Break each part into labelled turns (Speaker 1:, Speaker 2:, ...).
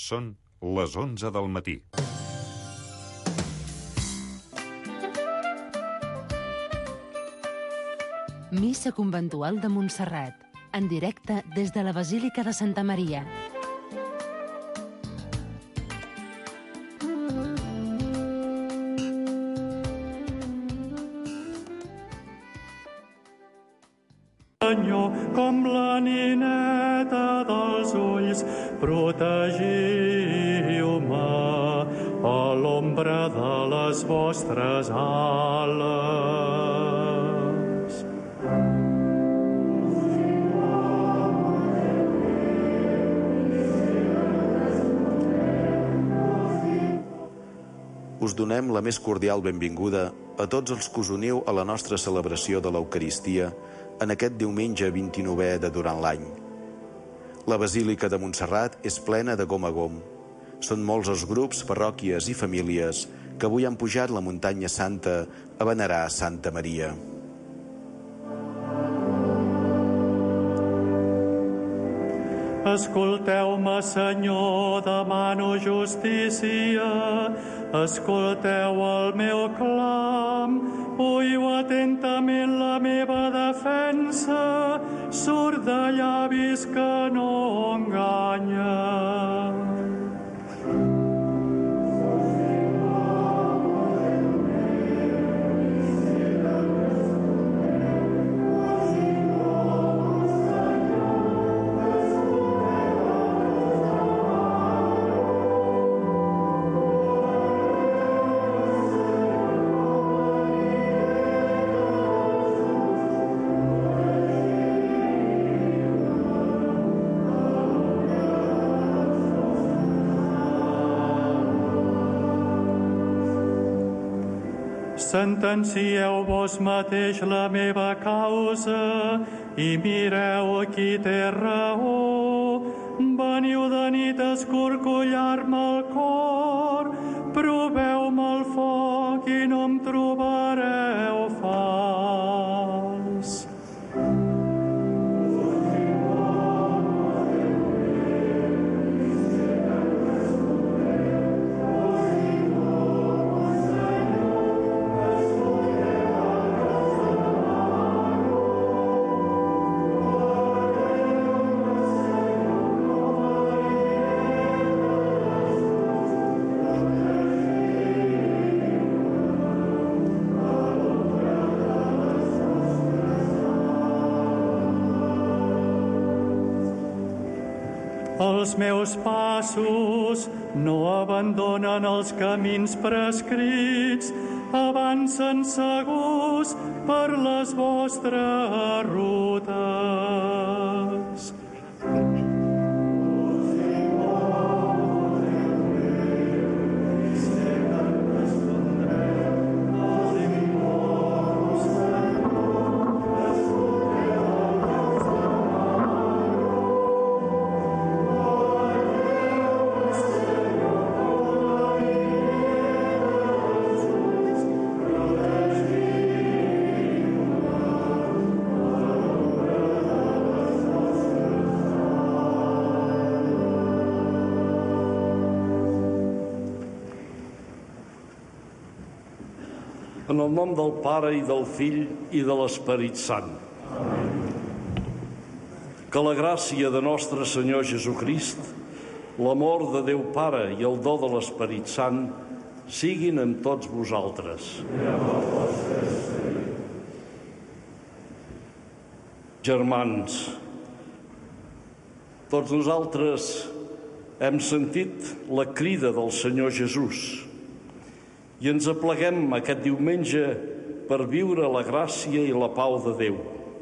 Speaker 1: Són les 11 del matí.
Speaker 2: Missa conventual de Montserrat, en directe des de la Basílica de Santa Maria.
Speaker 3: Senyor, com la nineta dels ulls, protegiu-me a l'ombra de les vostres ales.
Speaker 4: Us donem la més cordial benvinguda a tots els que us uniu a la nostra celebració de l'Eucaristia en aquest diumenge 29è de durant l'any. La Basílica de Montserrat és plena de gom a gom. Són molts els grups, parròquies i famílies que avui han pujat la muntanya santa a venerar Santa Maria.
Speaker 3: Escolteu-me, Senyor, demano justícia. Escolteu el meu clam. Oiu atentament la meva defensa. Surt de llavis que no enganyen. Sentencieu vos mateix la meva causa i mireu qui té raó. Veniu de nit a escorcollar-me el cor, proveu-me el foc i no em trobareu fals. Els meus passos no abandonen els camins prescrits, avancen segurs per les vostres rutes.
Speaker 5: En el nom del Pare i del Fill i de l'Esperit Sant. Que la gràcia de nostre Senyor Jesucrist, l'amor de Déu Pare i el do de l'Esperit Sant siguin amb tots vosaltres. Germans, tots nosaltres hem sentit la crida del Senyor Jesús i ens apleguem aquest diumenge per viure la gràcia i la pau de Déu.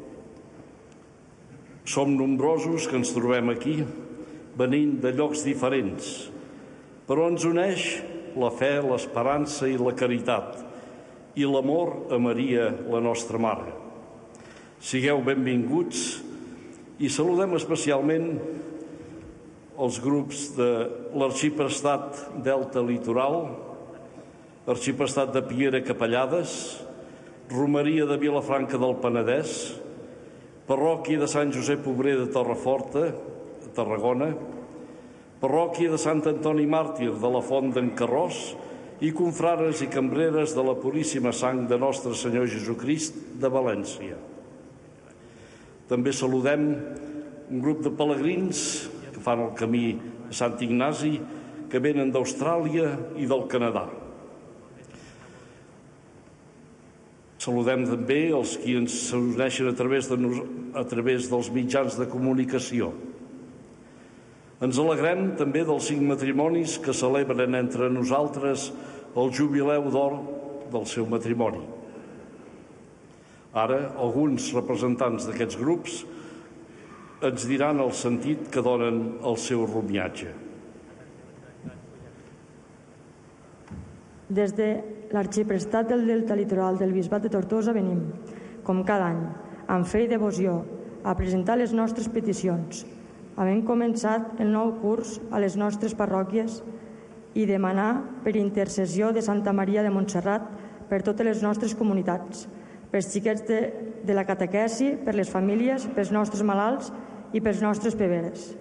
Speaker 5: Som nombrosos que ens trobem aquí, venint de llocs diferents, però ens uneix la fe, l'esperança i la caritat i l'amor a Maria, la nostra Mare. Sigueu benvinguts i saludem especialment els grups de l'Arxiprestat Delta Litoral, Arxiprestat de Piera Capellades, Romeria de Vilafranca del Penedès, Parròquia de Sant Josep Obrer de Torreforta, Tarragona, parròquia de Sant Antoni Màrtir de la Font d'en Carròs i confrares i cambreres de la Puríssima Sang de Nostre Senyor Jesucrist de València. També saludem un grup de pelegrins que fan el camí a Sant Ignasi, que venen d'Austràlia i del Canadà. Saludem també els qui ens s'uneixen a través dels mitjans de comunicació. Ens alegrem també dels 5 matrimonis que celebren entre nosaltres el jubileu d'or del seu matrimoni. Ara, alguns representants d'aquests grups ens diran el sentit que donen al seu romiatge.
Speaker 6: Des de l'Arxiprestat del Delta Litoral del Bisbat de Tortosa venim, com cada any, amb fe i devoció, a presentar les nostres peticions, havent començat el nou curs a les nostres parròquies i demanar per intercessió de Santa Maria de Montserrat per totes les nostres comunitats, pels xiquets de la catequesi, per les famílies, pels nostres malalts i pels nostres preveres.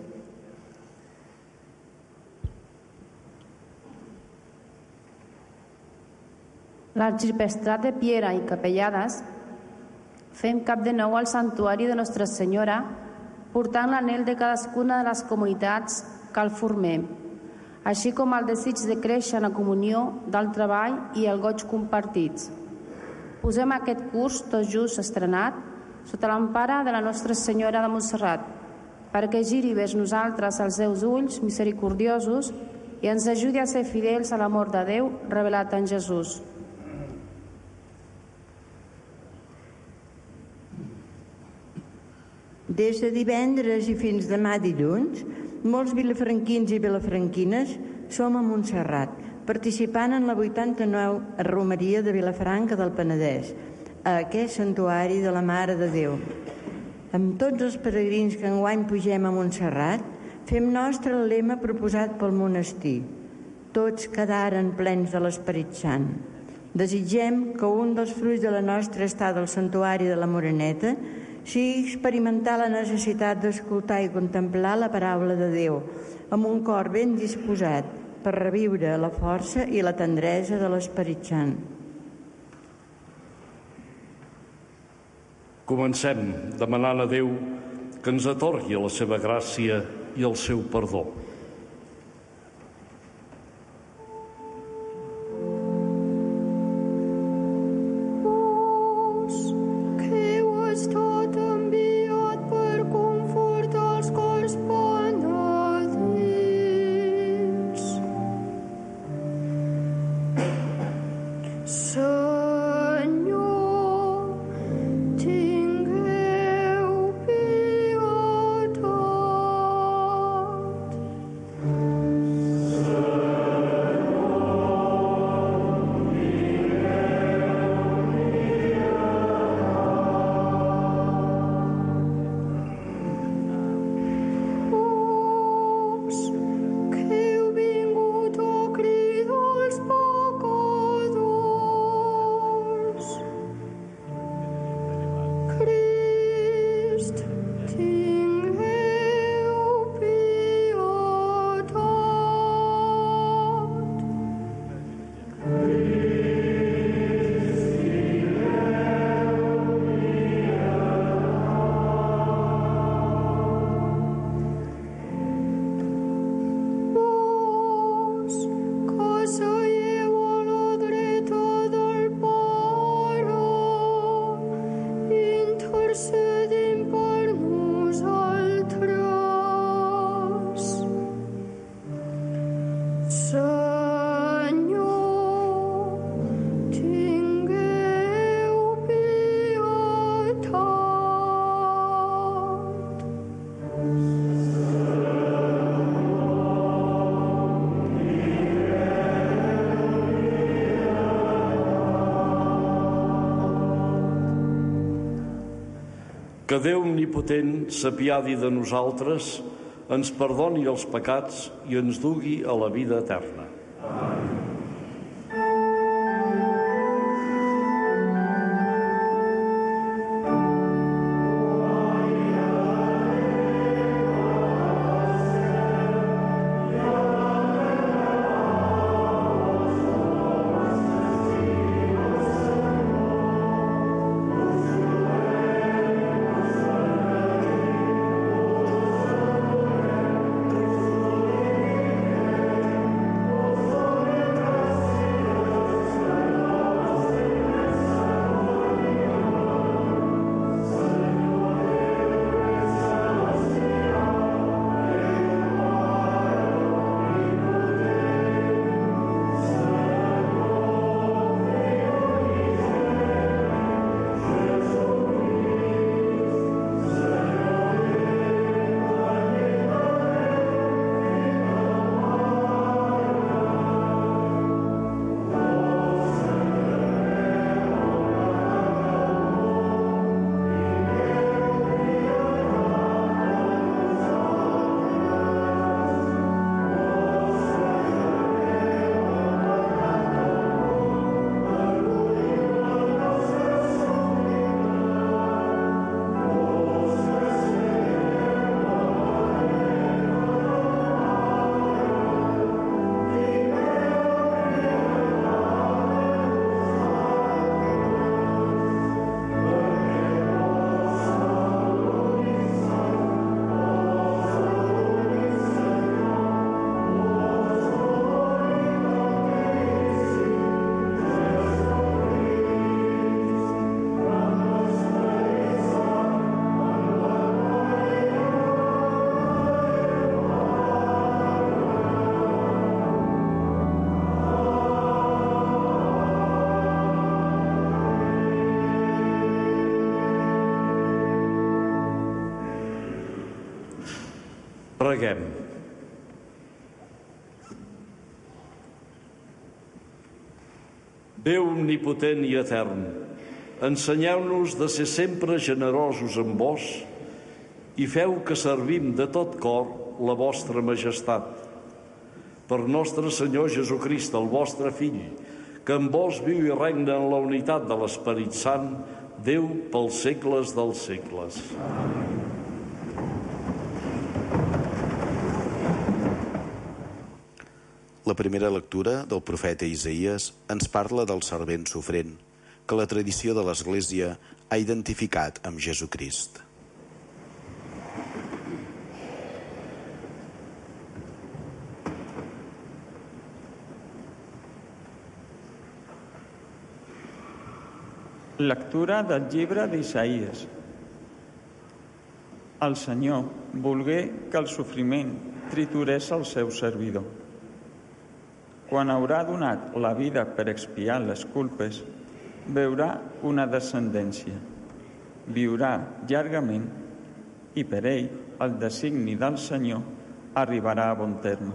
Speaker 7: L'arxiprestat de Piera i Capellades fem cap de nou al santuari de Nostra Senyora, portant l'anhel de cadascuna de les comunitats que el formem, així com el desig de créixer en la comunió del treball i el goig compartits. Posem aquest curs tot just estrenat sota l'empara de la Nostra Senyora de Montserrat, perquè giri vers nosaltres els seus ulls misericordiosos i ens ajudi a ser fidels a l'amor de Déu revelat en Jesús.
Speaker 8: Des de divendres i fins demà dilluns, molts vilafranquins i vilafranquines som a Montserrat, participant en la 89 romeria de Vilafranca del Penedès, a aquest santuari de la Mare de Déu. Amb tots els peregrins que enguany pugem a Montserrat, fem nostre el lema proposat pel monestir. Tots quedaren plens de l'Esperit Sant. Desitgem que un dels fruits de la nostra estada al santuari de la Moreneta sigui experimentar la necessitat d'escoltar i contemplar la paraula de Déu amb un cor ben disposat per reviure la força i la tendresa de l'Esperit Sant.
Speaker 5: Comencem demanant a Déu que ens atorgui la seva gràcia i el seu perdó. Que Déu omnipotent s'apiadi de nosaltres, ens perdoni els pecats i ens dugui a la vida eterna. Preguem. Déu omnipotent i etern, ensenyeu-nos de ser sempre generosos amb vos i feu que servim de tot cor la vostra majestat. Per nostre Senyor Jesucrist, el vostre Fill, que amb vos viu i regna en la unitat de l'Esperit Sant, Déu pels segles dels segles.
Speaker 4: La primera lectura del profeta Isaïes ens parla del servent sofrent, que la tradició de l'Església ha identificat amb Jesucrist.
Speaker 9: Lectura del llibre d'Isaïes. El Senyor volgué que el sofriment triturés el seu servidor. Quan haurà donat la vida per expiar les culpes, veurà una descendència, viurà llargament i per ell el designi del Senyor arribarà a bon terme.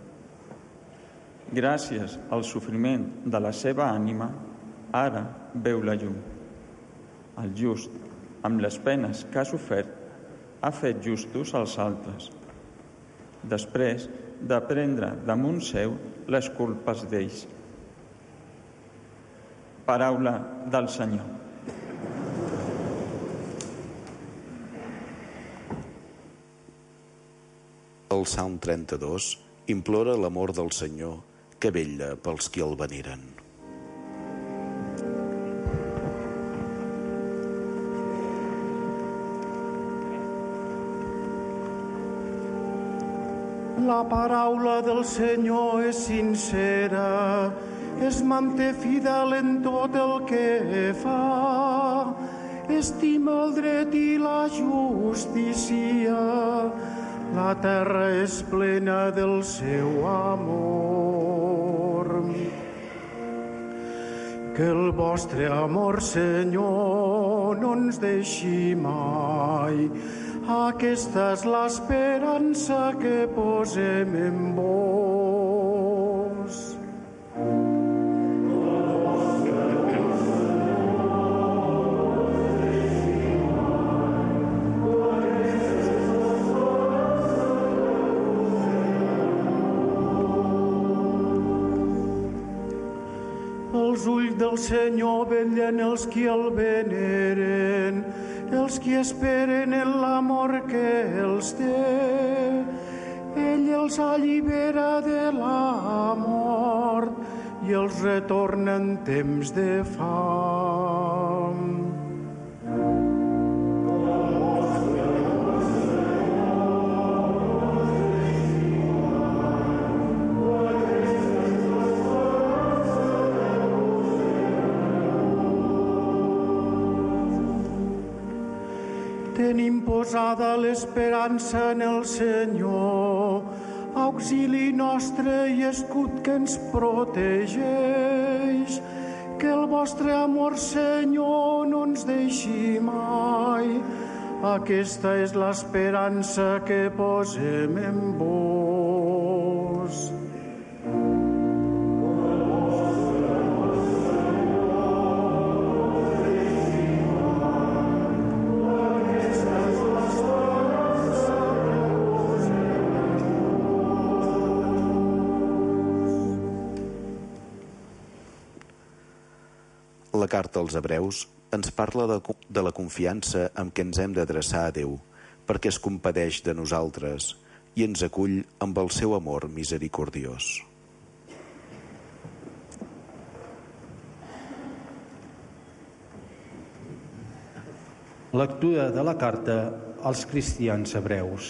Speaker 9: Gràcies al sofriment de la seva ànima, ara veu la llum. El just, amb les penes que ha sofert, ha fet justos els altres, després de prendre damunt seu les culpes d'ells. Paraula del Senyor.
Speaker 4: El Salm 32 implora l'amor del Senyor que vetlla pels qui el veneren.
Speaker 10: La paraula del Senyor és sincera, es manté fidel en tot el que fa, estima el dret i la justícia, la terra és plena del seu amor. Que el vostre amor, Senyor, no ens deixi mai. Aquesta és l'esperança que posem en vos. Els ulls del Senyor vetllen els qui el veneren, els qui esperen en l'amor que els té. Ell els allibera de la mort i els retorna en temps de fam. Tenim posada l'esperança en el Senyor, auxili nostre i escut que ens protegeix. Que el vostre amor, Senyor, no ens deixi mai. Aquesta és l'esperança que posem en vos.
Speaker 4: La carta als Hebreus ens parla de la confiança amb què ens hem d'adreçar a Déu, perquè es compadeix de nosaltres i ens acull amb el seu amor misericordiós.
Speaker 11: Lectura de la carta als cristians hebreus.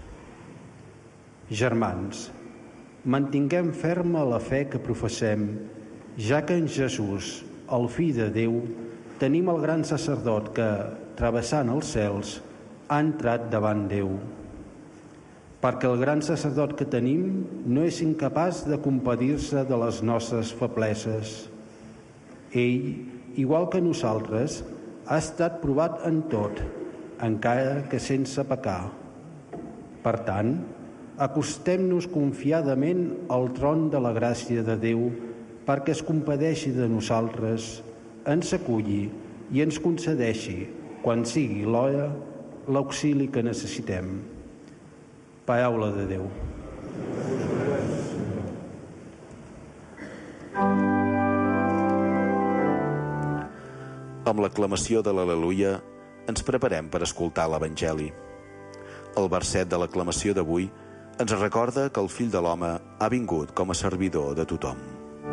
Speaker 11: Germans, mantinguem ferma la fe que professem, ja que en Jesús, el Fill de Déu, tenim el gran sacerdot que, travessant els cels, ha entrat davant Déu. Perquè el gran sacerdot que tenim no és incapaç de compadir-se de les nostres febleses. Ell, igual que nosaltres, ha estat provat en tot, encara que sense pecar. Per tant, acostem-nos confiadament al tron de la gràcia de Déu perquè es compadeixi de nosaltres, ens aculli i ens concedeixi, quan sigui l'hora, l'auxili que necessitem. Paraula de Déu.
Speaker 4: Amb l'aclamació de l'Al·leluia ens preparem per escoltar l'Evangeli. El verset de l'aclamació d'avui ens recorda que el Fill de l'Home ha vingut com a servidor de tothom.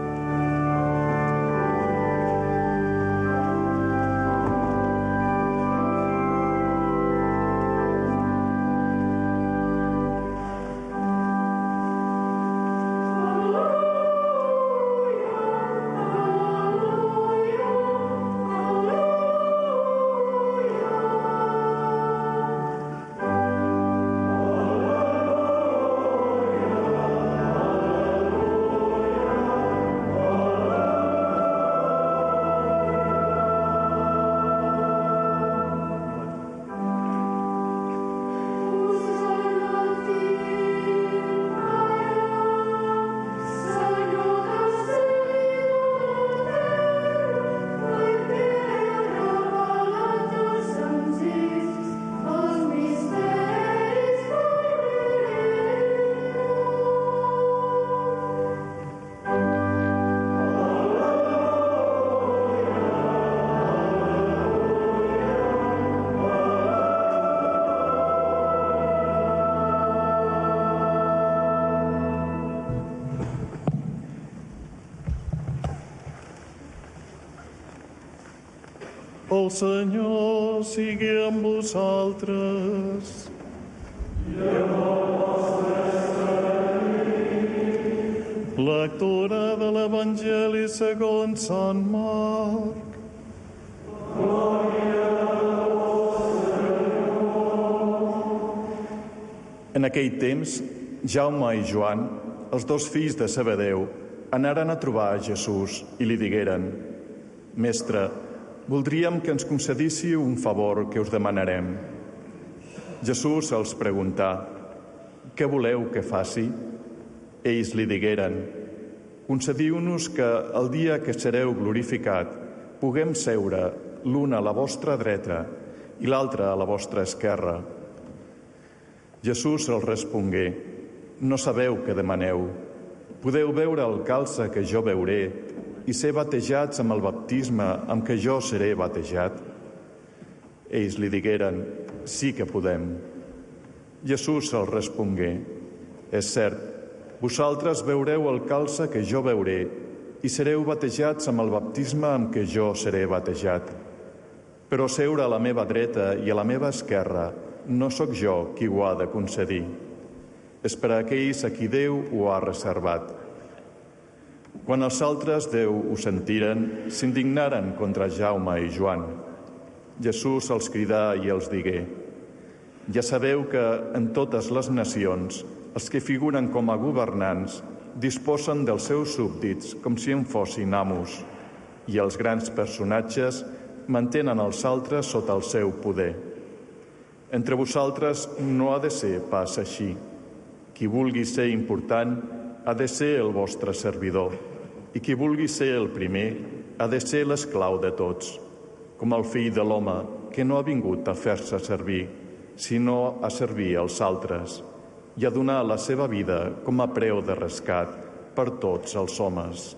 Speaker 3: El Senyor sigui amb vosaltres. I amb el vostre esperit. Lectura de l'Evangeli segons Sant Marc. Glòria a vos, Senyor. En aquell temps, Jaume i Joan, els dos fills de Zebedeu, anaren a trobar a Jesús i li digueren: Mestre, voldríem que ens concedíssiu un favor que us demanarem. Jesús els preguntà: Què voleu que faci? Ells li digueren: Concediu-nos que el dia que sereu glorificat puguem seure l'un a la vostra dreta i l'altre a la vostra esquerra. Jesús els respongué: No sabeu què demaneu. Podeu beure el calze que jo beuré i ser batejats amb el baptisme amb què jo seré batejat? Ells li digueren: Sí que podem. Jesús els respongué: És cert, vosaltres beureu el calze que jo beuré i sereu batejats amb el baptisme amb què jo seré batejat. Però seure a la meva dreta i a la meva esquerra no sóc jo qui ho ha de concedir. És per a aquells a qui Déu ho ha reservat. Quan els altres 10 ho sentiren, s'indignaren contra Jaume i Joan. Jesús els cridà i els digué: Ja sabeu que en totes les nacions els que figuren com a governants disposen dels seus súbdits com si en fossin amos, i els grans personatges mantenen els altres sota el seu poder. Entre vosaltres no ha de ser pas així. Qui vulgui ser important ha de ser el vostre servidor, i qui vulgui ser el primer ha de ser l'esclau de tots, com el Fill de l'Home, que no ha vingut a fer-se servir, sinó a servir els altres, i a donar la seva vida com a preu de rescat per tots els homes.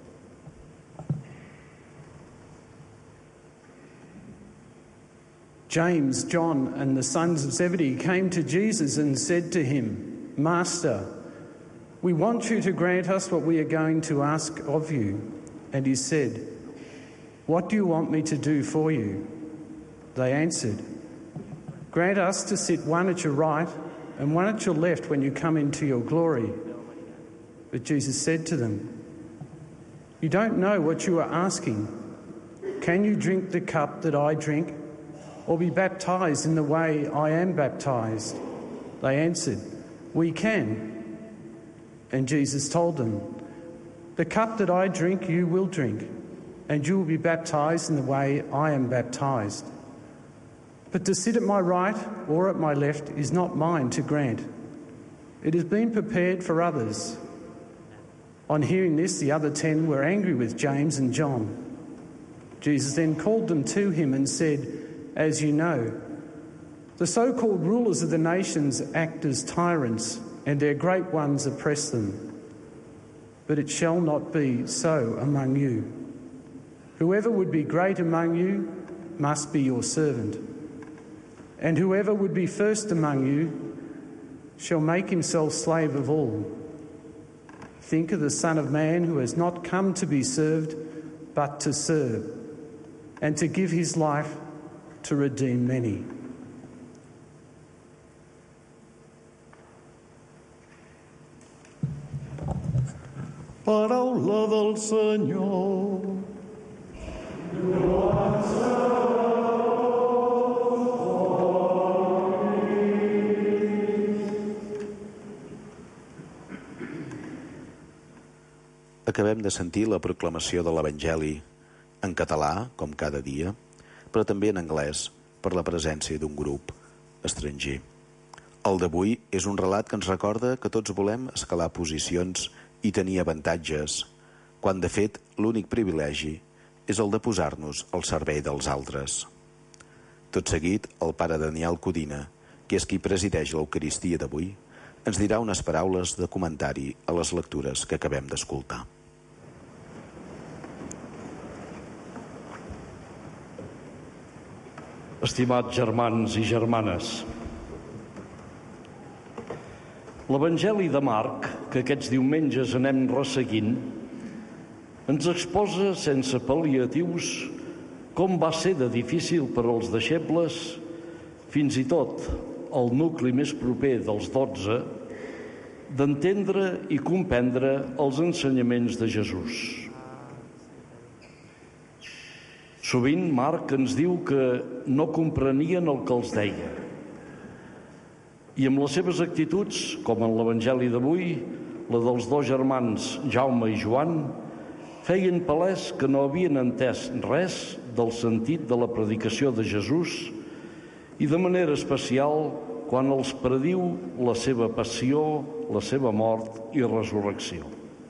Speaker 12: James, John, and the sons of Zebedee came to Jesus and said to him, Master, we want you to grant us what we are going to ask of you. And he said, What do you want me to do for you? They answered, Grant us to sit one at your right and one at your left when you come into your glory. But Jesus said to them, You don't know what you are asking. Can you drink the cup that I drink, or be baptized in the way I am baptized? They answered, We can. And Jesus told them, The cup that I drink you will drink, and you will be baptized in the way I am baptized. But to sit at my right or at my left is not mine to grant. It has been prepared for others. On hearing this, the other 10 were angry with James and John. Jesus then called them to him and said, "As you know, the so-called rulers of the nations act as tyrants, and their great ones oppress them. But it shall not be so among you. Whoever would be great among you must be your servant, and whoever would be first among you shall make himself slave of all. Think of the Son of Man, who has not come to be served, but to serve, and to give his life to redeem many."
Speaker 3: Paraula del Senyor.
Speaker 4: Acabem de sentir la proclamació de l'Evangeli en català, com cada dia, però també en anglès, per la presència d'un grup estranger. El d'avui és un relat que ens recorda que tots volem escalar posicions i tenir avantatges, quan de fet l'únic privilegi és el de posar-nos al servei dels altres. Tot seguit, el pare Daniel Codina, que és qui presideix l'Eucaristia d'avui, ens dirà unes paraules de comentari a les lectures que acabem d'escoltar.
Speaker 5: Estimats germans i germanes, l'Evangeli de Marc, que aquests diumenges anem resseguint, ens exposa sense pal·liatius com va ser de difícil per als deixebles, fins i tot el nucli més proper dels 12, d'entendre i comprendre els ensenyaments de Jesús. Sovint Marc ens diu que no comprenien el que els deia. I amb les seves actituds, com en l'Evangeli d'avui, la dels dos germans Jaume i Joan, feien palès que no havien entès res del sentit de la predicació de Jesús i de manera especial quan els prediu la seva passió, la seva mort i resurrecció.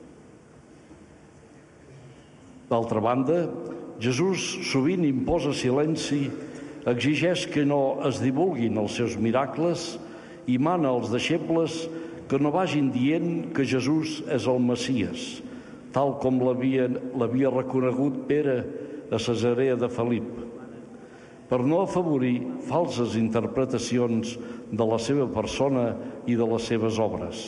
Speaker 5: D'altra banda, Jesús sovint imposa silenci, exigeix que no es divulguin els seus miracles i mana als deixebles que no vagin dient que Jesús és el Messies, tal com l'havia reconegut Pere a Cesarea de Felip, per no afavorir falses interpretacions de la seva persona i de les seves obres.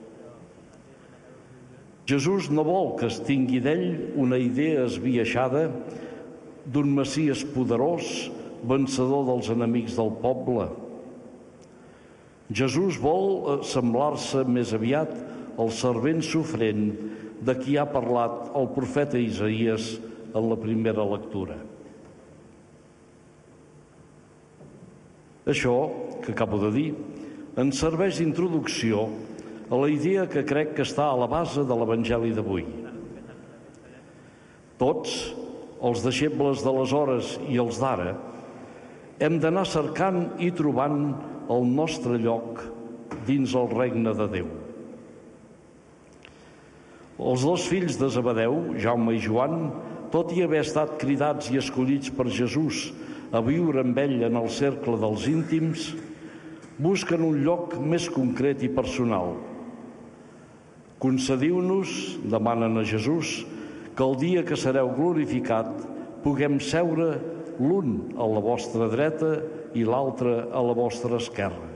Speaker 5: Jesús no vol que es tingui d'ell una idea esbiaixada d'un Messies poderós, vencedor dels enemics del poble. Jesús vol semblar-se més aviat al servent sofrent de qui ha parlat el profeta Isaïes en la primera lectura. Això, que acabo de dir, ens serveix d'introducció a la idea que crec que està a la base de l'Evangeli d'avui. Tots, els deixebles d'aleshores i els d'ara, hem d'anar cercant i trobant el nostre lloc dins el regne de Déu. Els dos fills de Zebedeu, Jaume i Joan, tot i haver estat cridats i escollits per Jesús a viure amb ell en el cercle dels íntims, busquen un lloc més concret i personal. Concediu-nos, demanen a Jesús, que el dia que sereu glorificat puguem seure l'un a la vostra dreta i l'altre a la vostra esquerra.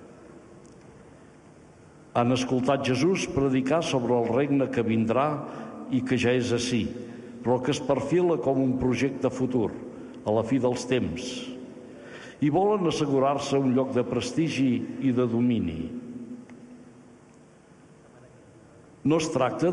Speaker 5: Han escoltat Jesús predicar sobre el regne que vindrà i que ja és ací, però que es perfila com un projecte futur, a la fi dels temps, i volen assegurar-se un lloc de prestigi i de domini. No es tracta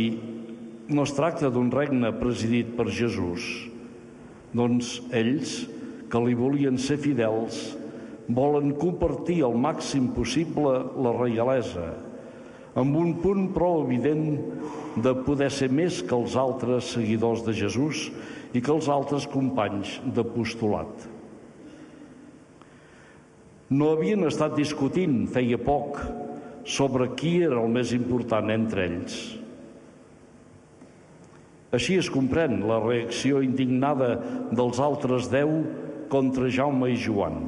Speaker 5: d'un regne presidit per Jesús, doncs ells, que li volien ser fidels, volen compartir al màxim possible la reialesa, amb un punt prou evident de poder ser més que els altres seguidors de Jesús i que els altres companys d'apostolat. No havien estat discutint, feia poc, sobre qui era el més important entre ells. Així es comprèn la reacció indignada dels altres 10 contra Jaume i Joan.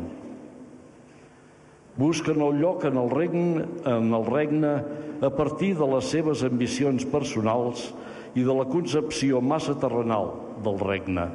Speaker 5: Busquen el lloc en el regne a partir de les seves ambicions personals i de la concepció massa terrenal del regne.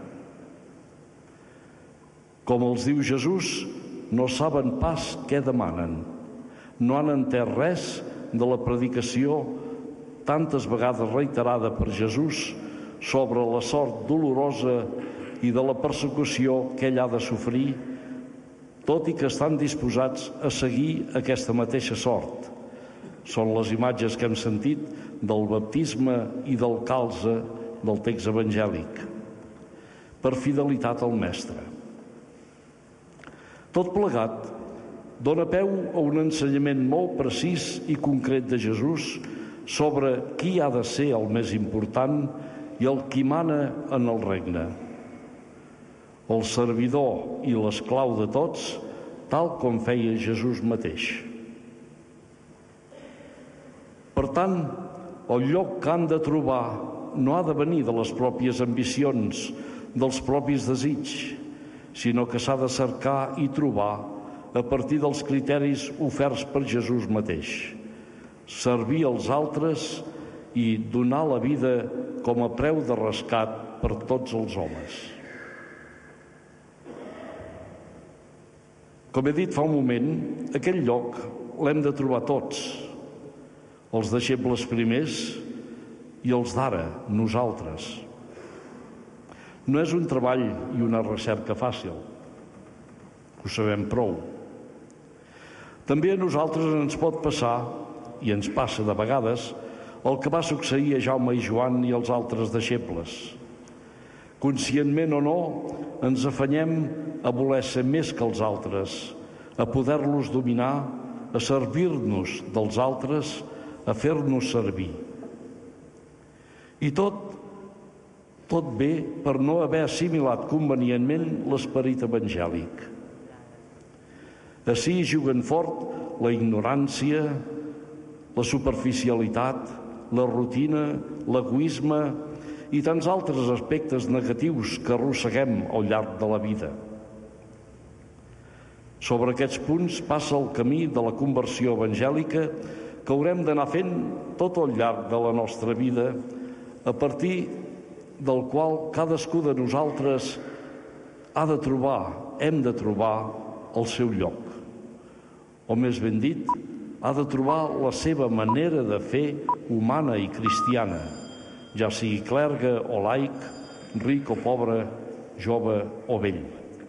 Speaker 5: Com els diu Jesús, no saben pas què demanen. No han entès res de la predicació tantes vegades reiterada per Jesús sobre la sort dolorosa i de la persecució que ell ha de sofrir, tot i que estan disposats a seguir aquesta mateixa sort. Són les imatges que hem sentit del baptisme i del calze del text evangèlic, per fidelitat al Mestre. Tot plegat dona peu a un ensenyament molt precís i concret de Jesús sobre qui ha de ser el més important i el qui mana en el regne. El servidor i l'esclau de tots, tal com feia Jesús mateix. Per tant, el lloc que han de trobar no ha de venir de les pròpies ambicions, dels propis desigs, sinó que s'ha de cercar i trobar a partir dels criteris oferts per Jesús mateix. Servir els altres i donar la vida com a preu de rescat per tots els homes. Com he dit fa un moment, aquell lloc l'hem de trobar tots, els deixebles primers i els d'ara, nosaltres. No és un treball i una recerca fàcil, ho sabem prou. També a nosaltres ens pot passar, i ens passa de vegades, el que va succeir a Jaume i Joan i als altres deixebles. Conscientment o no, ens afanyem a voler ser més que els altres, a poder-los dominar, a servir-nos dels altres, a fer-nos servir. I tot bé per no haver assimilat convenientment l'esperit evangèlic. Ací juguen fort la ignorància, la superficialitat, la rutina, l'egoisme i tants altres aspectes negatius que arrosseguem al llarg de la vida. Sobre aquests punts passa el camí de la conversió evangèlica que haurem d'anar fent tot al llarg de la nostra vida, a partir del qual cadascú de nosaltres hem de trobar el seu lloc. O més ben dit, ha de trobar la seva manera de fer humana i cristiana, ja sigui clergue o laic, ric o pobre, jove o vell.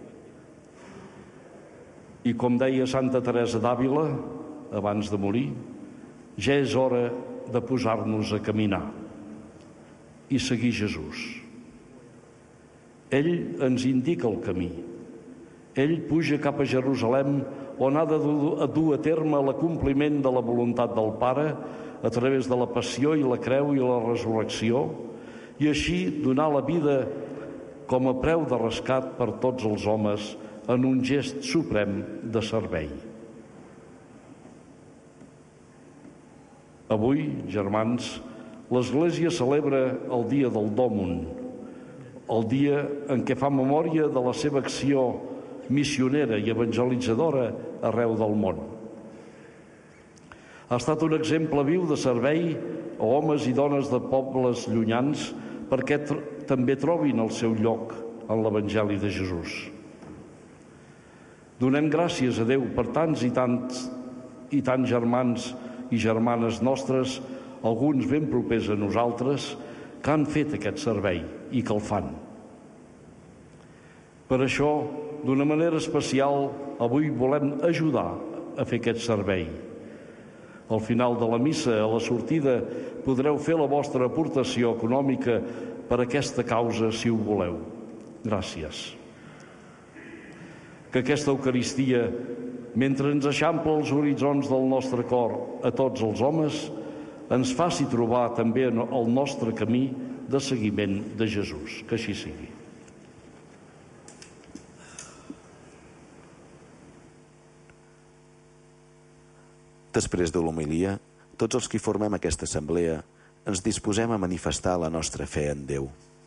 Speaker 5: I com deia Santa Teresa d'Àvila, abans de morir, ja és hora de posar-nos a caminar i seguir Jesús. Ell ens indica el camí. Ell puja cap a Jerusalem, on ha de dur a terme l'acompliment de la voluntat del Pare a través de la passió i la creu i la resurrecció, i així donar la vida com a preu de rescat per tots els homes en un gest suprem de servei. Avui, germans, l'Església celebra el dia del Dòmun, el dia en què fa memòria de la seva acció missionera i evangelitzadora arreu del món. Ha estat un exemple viu de servei a homes i dones de pobles llunyans perquè també trobin el seu lloc en l'Evangeli de Jesús. Donem gràcies a Déu per tants i tants germans i germanes nostres, alguns ben propers a nosaltres, que han fet aquest servei i que el fan. Per això, d'una manera especial, avui volem ajudar a fer aquest servei. Al final de la missa, a la sortida, podreu fer la vostra aportació econòmica per a aquesta causa, si ho voleu. Gràcies. Que aquesta Eucaristia, mentre ens eixampla els horitzons del nostre cor a tots els homes, ens faci trobar també el nostre camí de seguiment de Jesús. Que així sigui.
Speaker 4: Després de l'homilia, tots els que formem aquesta assemblea ens disposem a manifestar la nostra fe en Déu.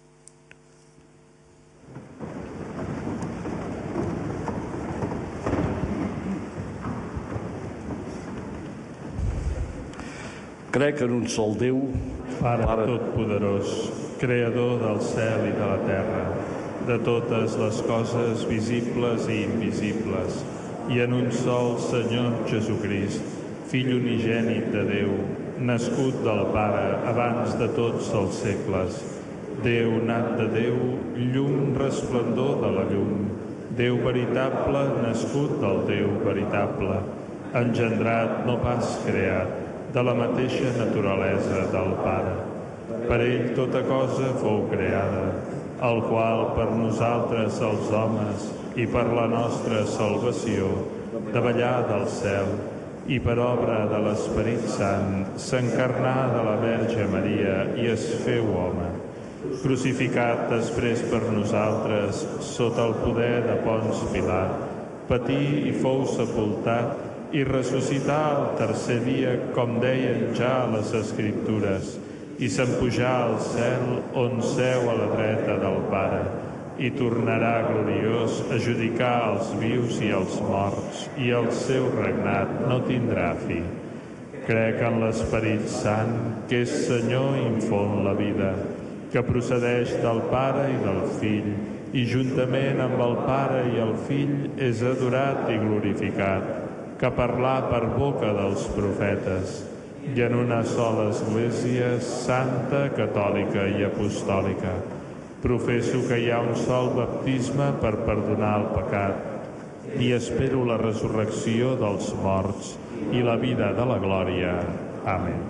Speaker 5: Crec en un sol Déu,
Speaker 13: Pare Totpoderós, Creador del cel i de la terra, de totes les coses visibles i invisibles, i en un sol Senyor Jesucrist, Fill unigènit de Déu, nascut del Pare abans de tots els segles, Déu nat de Déu, llum resplendor de la llum, Déu veritable, nascut del Déu veritable, engendrat, no pas creat, de la mateixa naturalesa del Pare. Per ell tota cosa fou creada, el qual per nosaltres els homes i per la nostra salvació, davallar del cel i per obra de l'Esperit Sant, s'encarnà de la Verge Maria i es féu home. Crucificat després per nosaltres, sota el poder de Ponç Pilat, patí i fou sepultat i ressuscità el tercer dia, com deien ja les Escriptures, i se'n pujà al cel on seu a la dreta del Pare, i tornarà gloriós a judicar els vius i els morts, i el seu regnat no tindrà fi. Crec en l'Esperit Sant, que és Senyor i infon la vida, que procedeix del Pare i del Fill, i juntament amb el Pare i el Fill és adorat i glorificat, que parlà per boca dels profetes, i en una sola Església santa, catòlica i apostòlica. Professo que hi ha un sol baptisme per perdonar el pecat i espero la resurrecció dels morts i la vida de la glòria. Amén.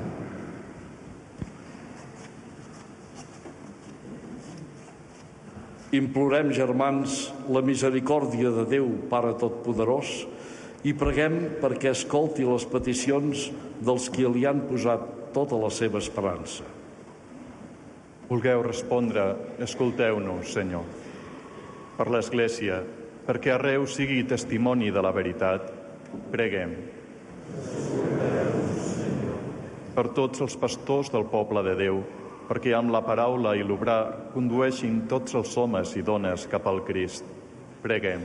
Speaker 5: Implorem, germans, la misericòrdia de Déu, Pare Totpoderós, i preguem perquè escolti les peticions dels qui li han posat tota la seva esperança.
Speaker 14: Vulgueu respondre, escolteu-nos, Senyor. Per l'Església, perquè arreu sigui testimoni de la veritat, preguem. Per tots els pastors del poble de Déu, perquè amb la paraula i l'obrar condueixin tots els homes i dones cap al Crist, preguem.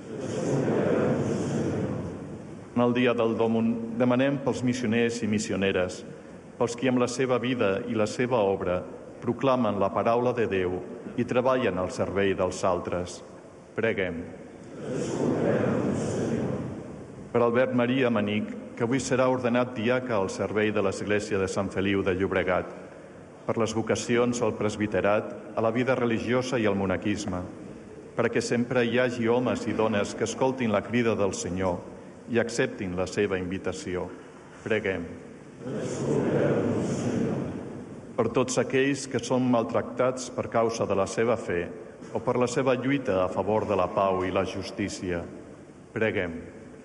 Speaker 14: En el dia del Dòmum demanem pels missioners i missioneres, pels qui amb la seva vida i la seva obra proclamen la paraula de Déu i treballen al servei dels altres. Preguem. Per Albert Maria Manic, que avui serà ordenat diaca al servei de l'Església de Sant Feliu de Llobregat, per les vocacions al presbiterat, a la vida religiosa i al monaquisme, perquè sempre hi hagi homes i dones que escoltin la crida del Senyor i acceptin la seva invitació. Preguem. Per tots aquells que són maltractats per causa de la seva fe o per la seva lluita a favor de la pau i la justícia. Preguem.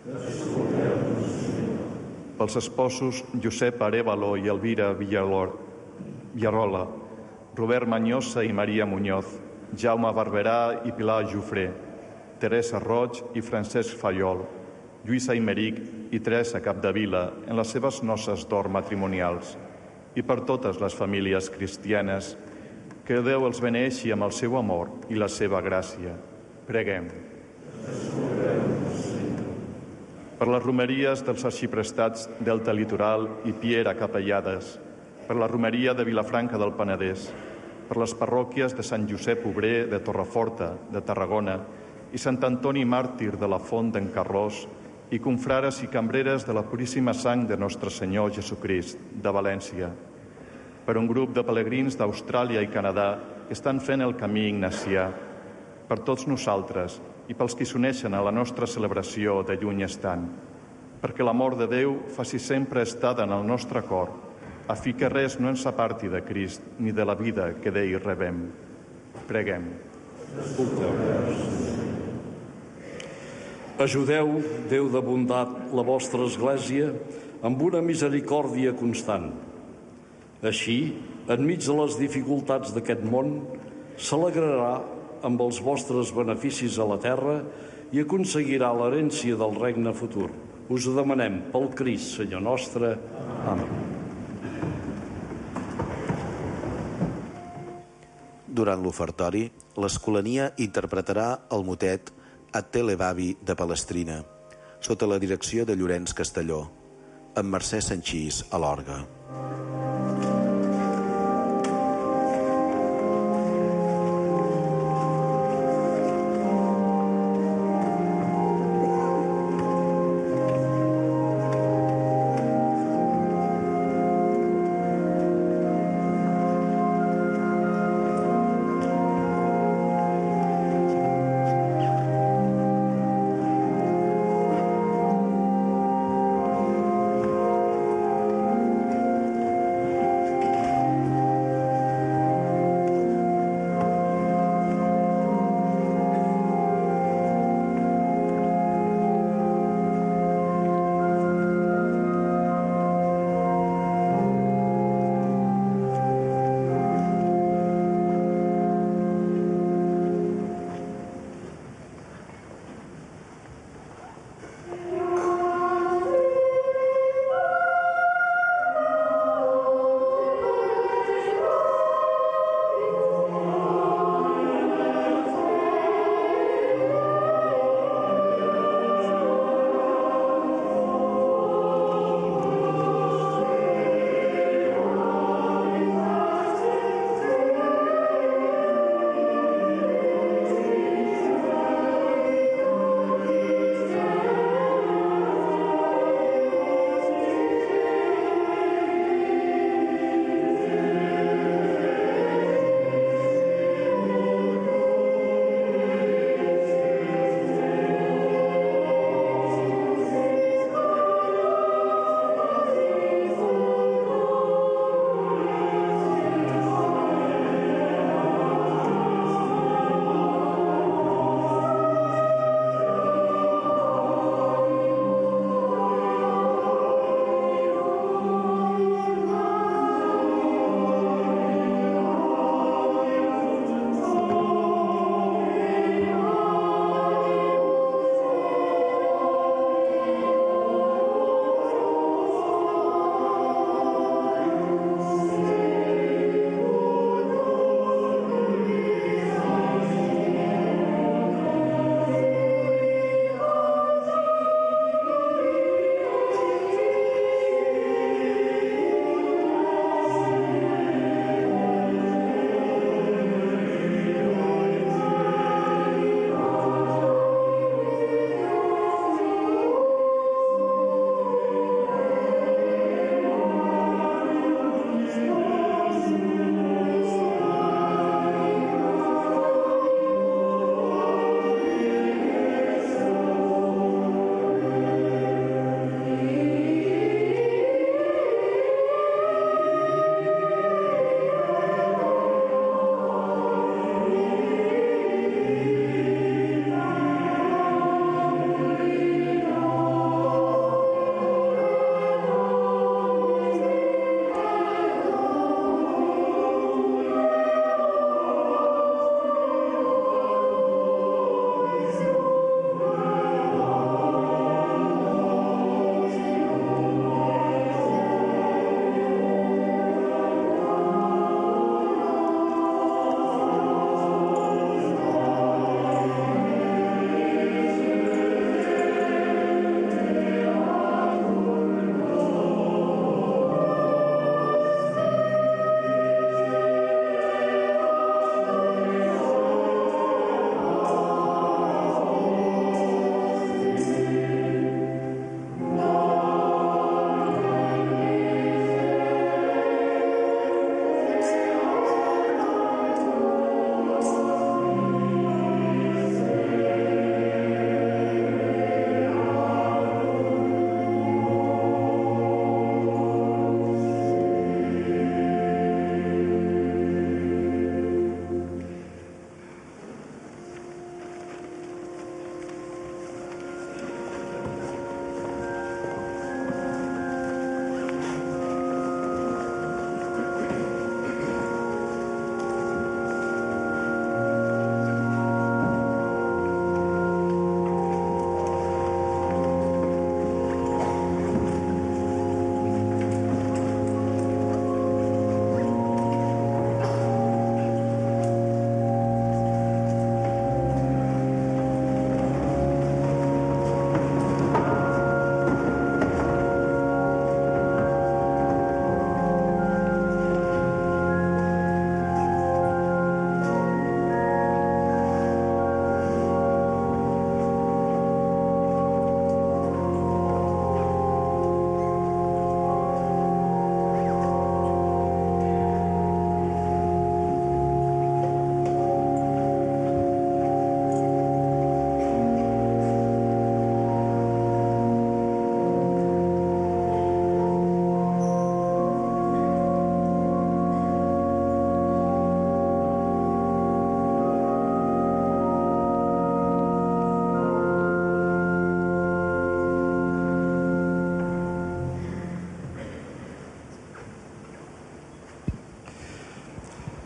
Speaker 14: Pels esposos Josep Arévalo i Elvira Villarola, Robert Manyosa i Maria Muñoz, Jaume Barberà i Pilar Jofré, Teresa Roig i Francesc Fayol, Lluís Aymeric i Teresa Capdevila en les seves noces d'or matrimonials, i per totes les famílies cristianes, que Déu els beneixi amb el seu amor i la seva gràcia. Preguem. Per les romeries dels arxiprestats Delta Litoral i Piera Capellades, per la romeria de Vilafranca del Penedès, per les parròquies de Sant Josep Obrer de Torreforta, de Tarragona, i Sant Antoni Màrtir de la Font d'en Carròs, i confrares i cambreres de la Puríssima Sang de Nostre Senyor Jesucrist, de València, per un grup de pelegrins d'Austràlia i Canadà que estan fent el camí ignacià, per tots nosaltres i pels qui s'uneixen a la nostra celebració de lluny estant, perquè l'amor de Déu faci sempre estada en el nostre cor, a fi que res no ens aparti de Crist ni de la vida que d'ell rebem. Preguem.
Speaker 5: Ajudeu, Déu de bondat, la vostra Església amb una misericòrdia constant. Així, enmig de les dificultats d'aquest món, s'alegrarà amb els vostres beneficis a la terra i aconseguirà l'herència del regne futur. Us ho demanem pel Crist, Senyor nostre. Amén.
Speaker 4: Durant l'ofertori, l'Escolania interpretarà el motet Ad te levavi de Palestrina, sota la direcció de Llorenç Castelló, amb Mercè Sanchís a l'orgue.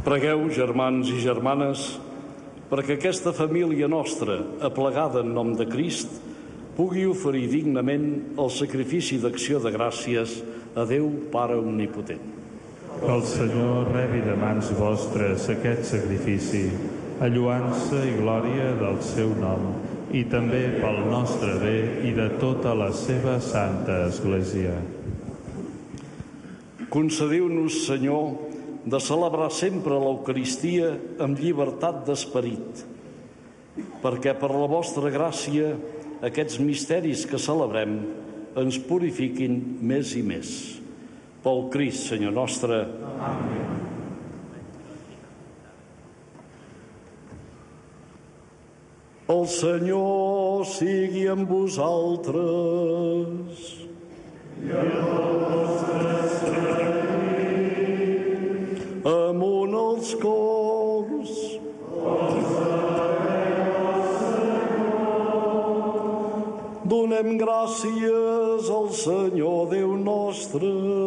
Speaker 5: Pregueu, germans i germanes, perquè aquesta família nostra, aplegada en nom de Crist, pugui oferir dignament el sacrifici d'acció de gràcies a Déu Pare Omnipotent.
Speaker 13: Que el Senyor rebi de mans vostres aquest sacrifici, a lloança i glòria del seu nom, i també pel nostre bé i de tota la seva santa Església.
Speaker 5: Concediu-nos, Senyor, de celebrar sempre l'Eucaristia amb llibertat d'esperit, perquè per la vostra gràcia aquests misteris que celebrem ens purifiquin més i més. Pel Crist, Senyor nostre. Amén. El Senyor sigui amb vosaltres. I amb el vostre esperit. Amunt els cors. Donem gràcies al Senyor Déu nostre.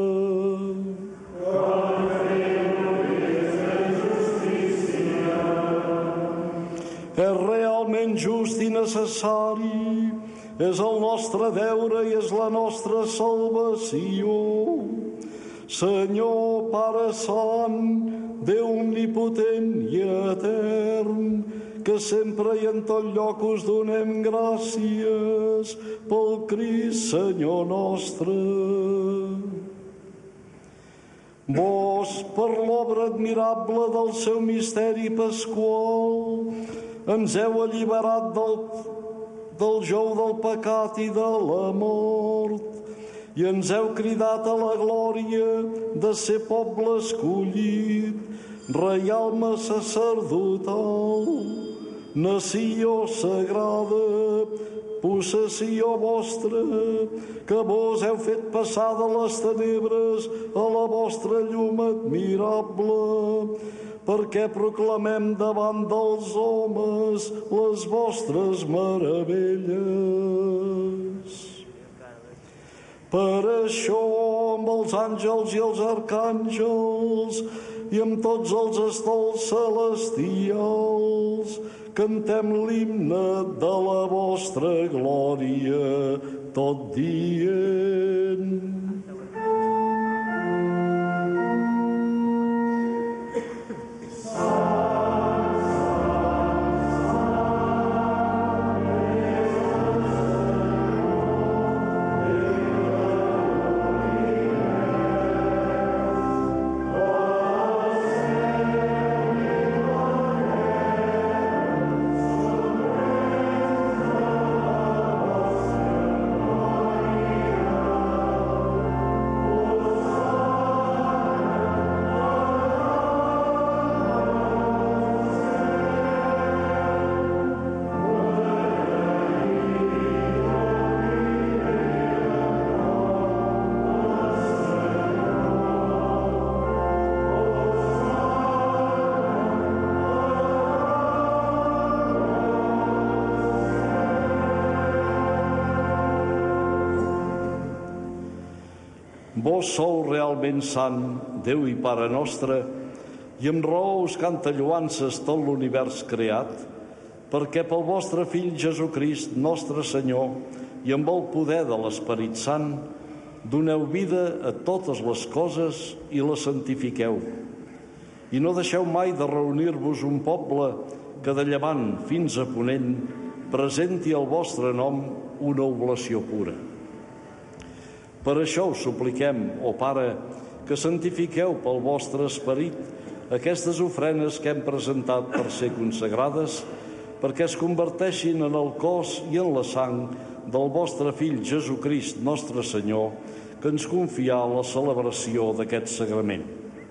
Speaker 5: És realment just i necessari, és el nostre deure i és la nostra salvació. Senyor, Pare Sant, Déu omnipotent i etern, que sempre i en tot lloc us donem gràcies pel Crist, Senyor nostre. Vos, per l'obra admirable del seu misteri pasqual, ens heu alliberat del jou del pecat i de la mort i ens heu cridat a la glòria de ser poble escollit, reialme sacerdotal, nació sagrada, possessió vostra, que vos heu fet passar de les tenebres a la vostra llum admirable, perquè proclamem davant dels homes les vostres meravelles. Per això, amb els àngels i els arcàngels i amb tots els estols celestials, cantem l'himne de la vostra glòria, tot dient... Vos sou realment sant, Déu i Pare nostre, i amb raó us canta lloances tot l'univers creat, perquè pel vostre Fill Jesucrist, nostre Senyor, i amb el poder de l'Esperit Sant, doneu vida a totes les coses i les santifiqueu. I no deixeu mai de reunir-vos un poble que de llevant fins a ponent presenti al vostre nom una oblació pura. Per això us supliquem, ó Pare, que santifiqueu pel vostre esperit aquestes ofrenes que hem presentat per ser consagrades, perquè es converteixin en el cos i en la sang del vostre Fill Jesucrist, nostre Senyor, que ens confià la celebració d'aquest sagrament.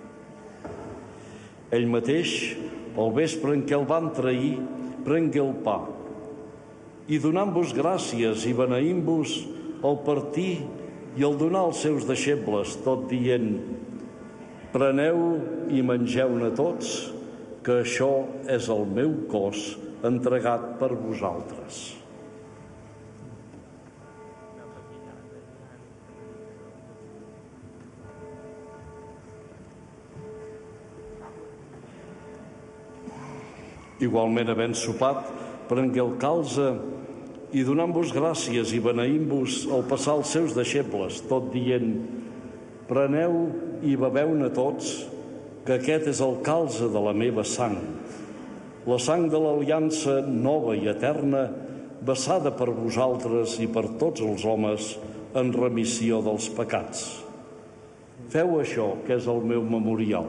Speaker 5: Ell mateix, al vespre en què el van trair, prengué el pa i donant-vos gràcies i beneint-vos el partir i el donar als seus deixebles, tot dient: preneu i mengeu-ne tots, que això és el meu cos entregat per vosaltres. Igualment, havent sopat, prengué el calze i donant-vos gràcies i beneint-vos el passar als seus deixebles, tot dient: preneu i beveu-ne tots, que aquest és el calze de la meva sang, la sang de l'aliança nova i eterna, vessada per vosaltres i per tots els homes en remissió dels pecats. Feu això, que és el meu memorial.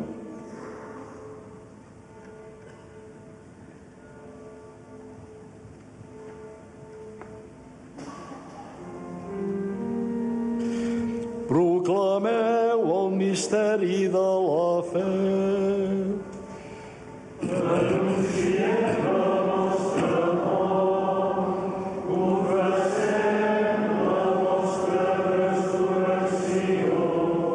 Speaker 5: Proclameu el misteri de la fe. Anunciem la nostra mort, confessem la nostra resurrecció,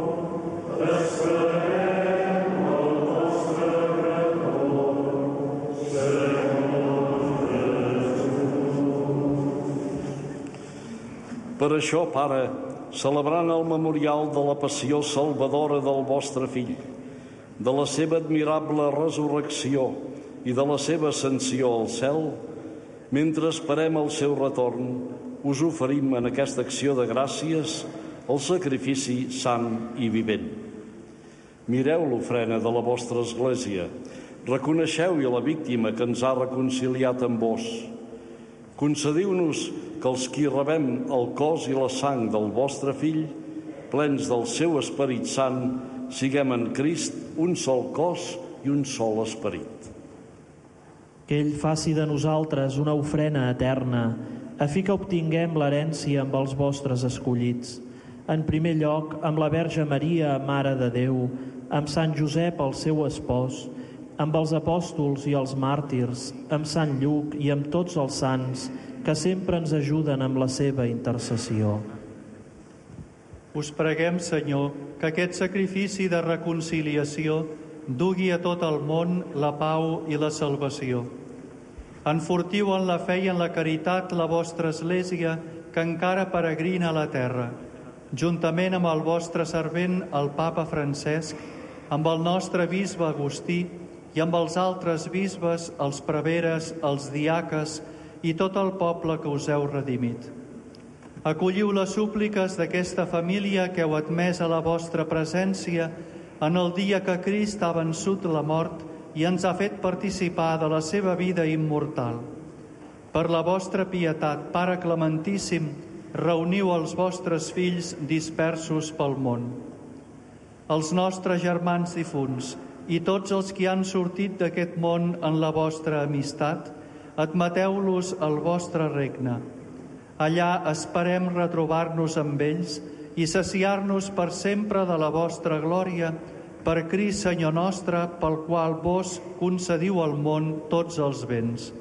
Speaker 5: esperem el nostre retorn, Senyor Jesús. Per això, Pare, celebrant el memorial de la passió salvadora del vostre Fill, de la seva admirable resurrecció i de la seva ascensió al cel, mentre esperem el seu retorn, us oferim en aquesta acció de gràcies el sacrifici sant i vivent. Mireu l'ofrena de la vostra Església, reconeixeu-hi la víctima que ens ha reconciliat amb vos. Concediu-nos que els qui rebem el cos i la sang del vostre Fill, plens del seu Esperit Sant, siguem en Crist un sol cos i un sol esperit.
Speaker 15: Que ell faci de nosaltres una ofrena eterna, a fi que obtinguem l'herència amb els vostres escollits. En primer lloc, amb la Verge Maria, Mare de Déu, amb Sant Josep, el seu espòs, amb els apòstols i els màrtirs, amb Sant Lluc i amb tots els sants, que sempre ens ajuden amb la seva intercessió.
Speaker 3: Us preguem, Senyor, que aquest sacrifici de reconciliació dugui a tot el món la pau i la salvació. Enfortiu en la fe i en la caritat la vostra Església, que encara peregrina a la terra, juntament amb el vostre servent, el Papa Francesc, amb el nostre bisbe Agustí i amb els altres bisbes, els preveres, els diaques i tot el poble que us heu redimit. Acolliu les súpliques d'aquesta família que heu admès a la vostra presència en el dia que Crist ha vençut la mort i ens ha fet participar de la seva vida immortal. Per la vostra pietat, Pare Clementíssim, reuniu els vostres fills dispersos pel món. Els nostres germans difunts i tots els que han sortit d'aquest món en la vostra amistat, admeteu-los al vostre regne. Allà esperem retrobar-nos amb ells i saciar-nos per sempre de la vostra glòria, per Crist Senyor nostre, pel qual vos concediu al món tots els béns.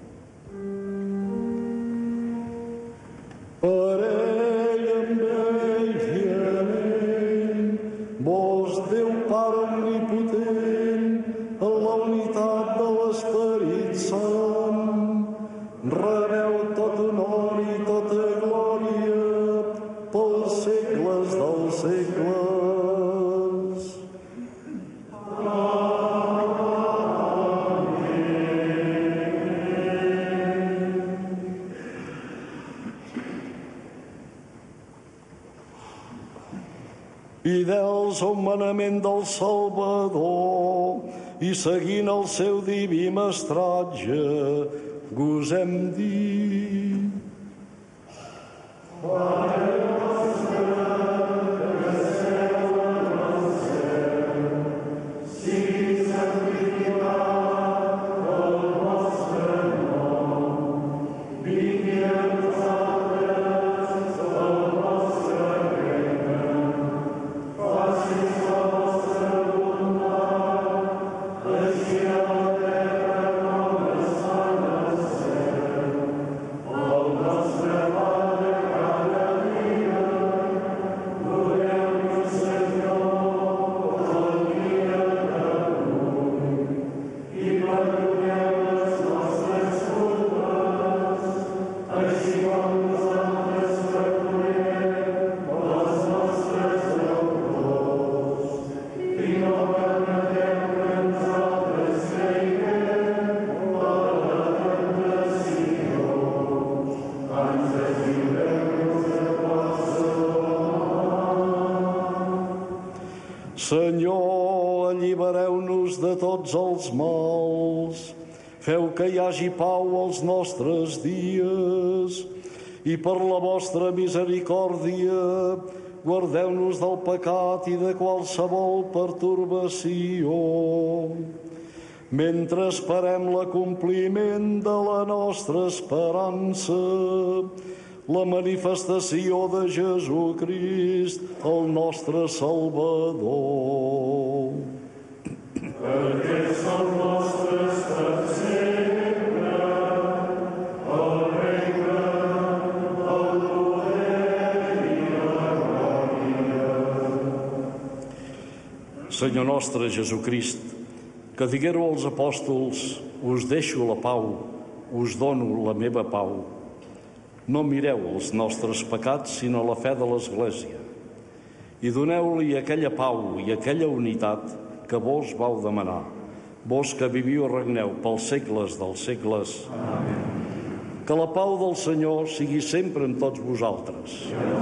Speaker 5: Per ell, amb ell i en ell, vos, Déu Pare omnipotent, en la unitat de l'Esperit Sant, rebeu tot honor i tota glòria pels segles dels segles. Fidels a un manament del Salvador i seguint el seu diví mestratge, gosem dir: Senyor, allibereu-nos de tots els mals, feu que hi hagi pau als nostres dies i per la vostra misericòrdia guardeu-nos del pecat i de qualsevol pertorbació, mentre esperem l'acompliment de la nostra esperança, la manifestació de Jesucrist, el nostre Salvador.
Speaker 3: Perquè són nostres per sempre, el regne, el poder i la glòria.
Speaker 5: Senyor nostre Jesucrist, que diguéreu als apòstols, us deixo la pau, us dono la meva pau. No mireu els nostres pecats, sinó la fe de l'Església. I doneu-li aquella pau i aquella unitat que vos vau demanar, vos que viviu i regneu pels segles dels segles. Amén. Que la pau del Senyor sigui sempre amb tots vosaltres.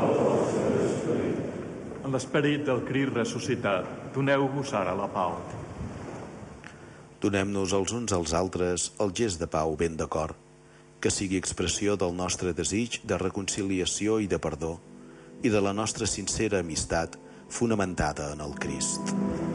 Speaker 14: En l'esperit del Crist ressuscitat, doneu-vos ara la pau.
Speaker 4: Donem-nos els uns als altres el gest de pau ben de cor, que sigui expressió del nostre desig de reconciliació i de perdó i de la nostra sincera amistat fonamentada en el Crist.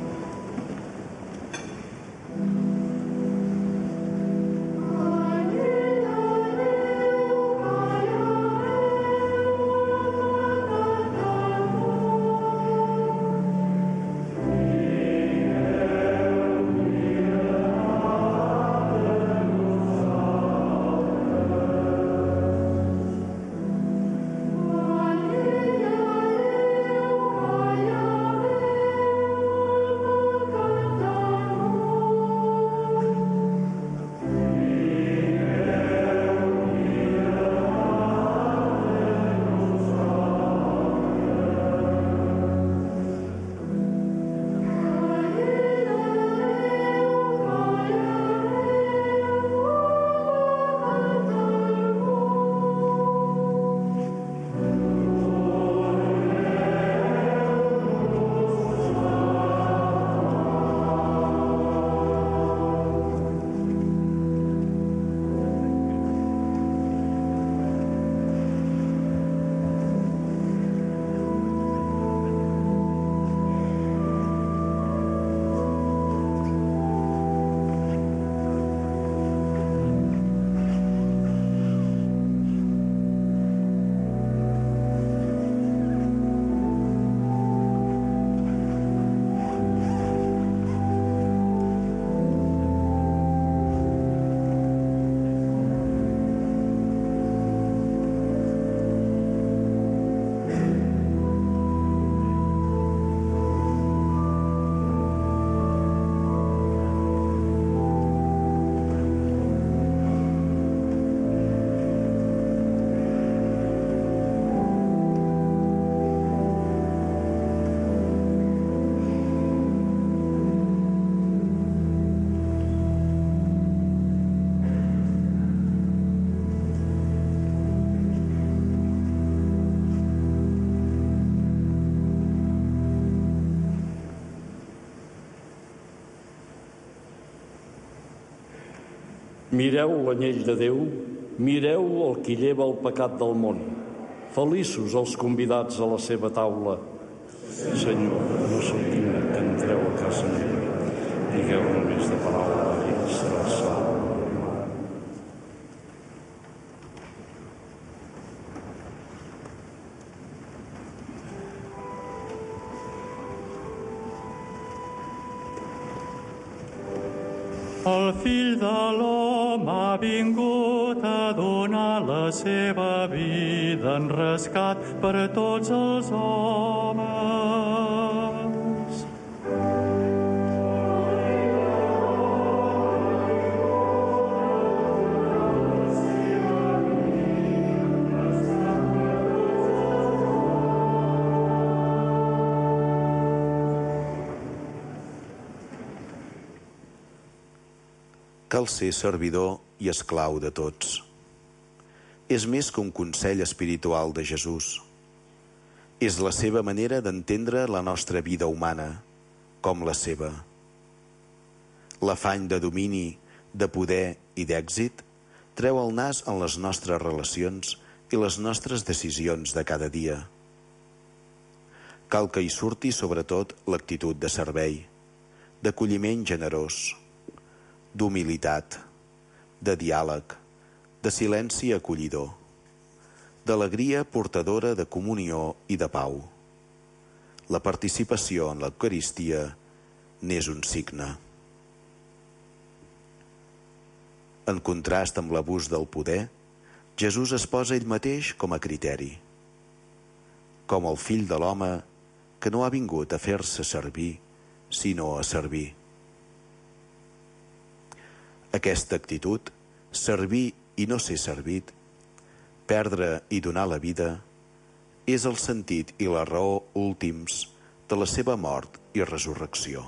Speaker 5: Mireu l'anyell de Déu, mireu el qui lleva el pecat del món. Feliços els convidats a la seva taula. Senyor, no sóc digne que entreu a casa meva. Digueu només de paraula i serà salvat.
Speaker 3: El fill de l'home ha vingut a donar la seva vida en rescat per a tots els homes.
Speaker 4: Cal ser servidor i esclau de tots. És més que un consell espiritual de Jesús. És la seva manera d'entendre la nostra vida humana com la seva. L'afany de domini, de poder i d'èxit treu el nas en les nostres relacions i les nostres decisions de cada dia. Cal que hi surti sobretot l'actitud de servei, d'acolliment generós, d'humilitat, de diàleg, de silenci acollidor, d'alegria portadora de comunió i de pau. La participació en l'Eucaristia n'és un signe. En contrast amb l'abús del poder, Jesús es posa ell mateix com a criteri, com el fill de l'home que no ha vingut a fer-se servir, sinó a servir. Aquesta actitud, servir i no ser servit, perdre i donar la vida, és el sentit i la raó últims de la seva mort i resurrecció.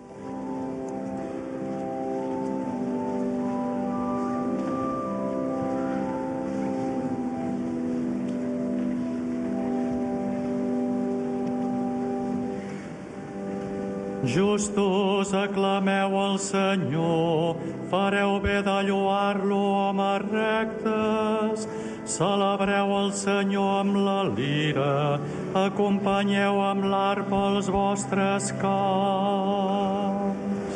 Speaker 3: Justos, aclameu el Senyor, fareu bé de lloar-lo, homes rectes. Celebreu el Senyor amb la lira, acompanyeu amb l'arpa els vostres cants.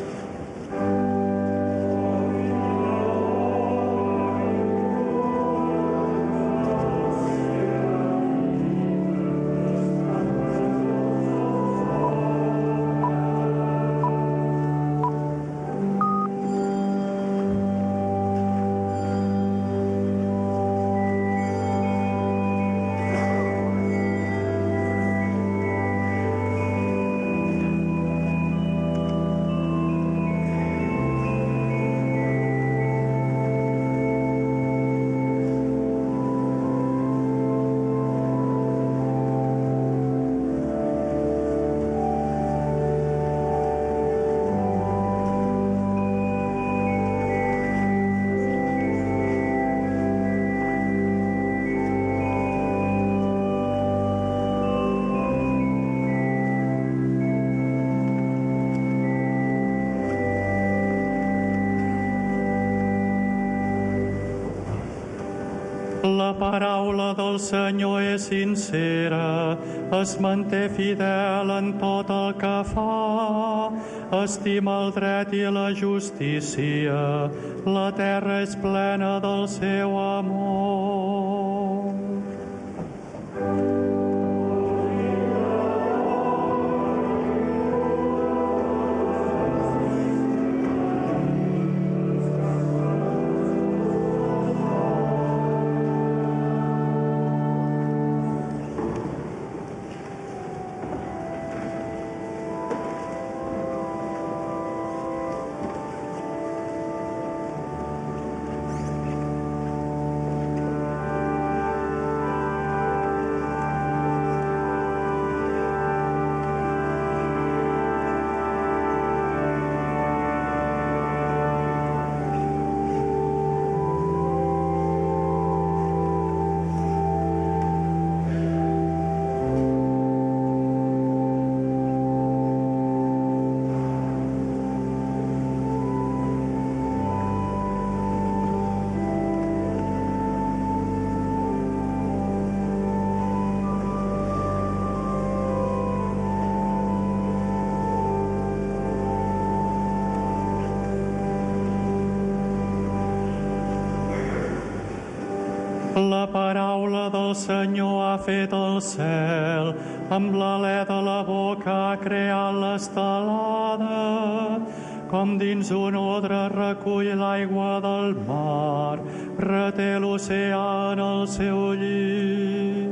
Speaker 3: La paraula del Senyor és sincera, es manté fidel en tot el que fa, estima el dret i la justícia, la terra és plena del seu amor. La paraula del Senyor ha fet el cel, amb l'alè de la boca ha creat l'estelada, com dins un odre recull l'aigua del mar, reté l'oceà en el seu llit.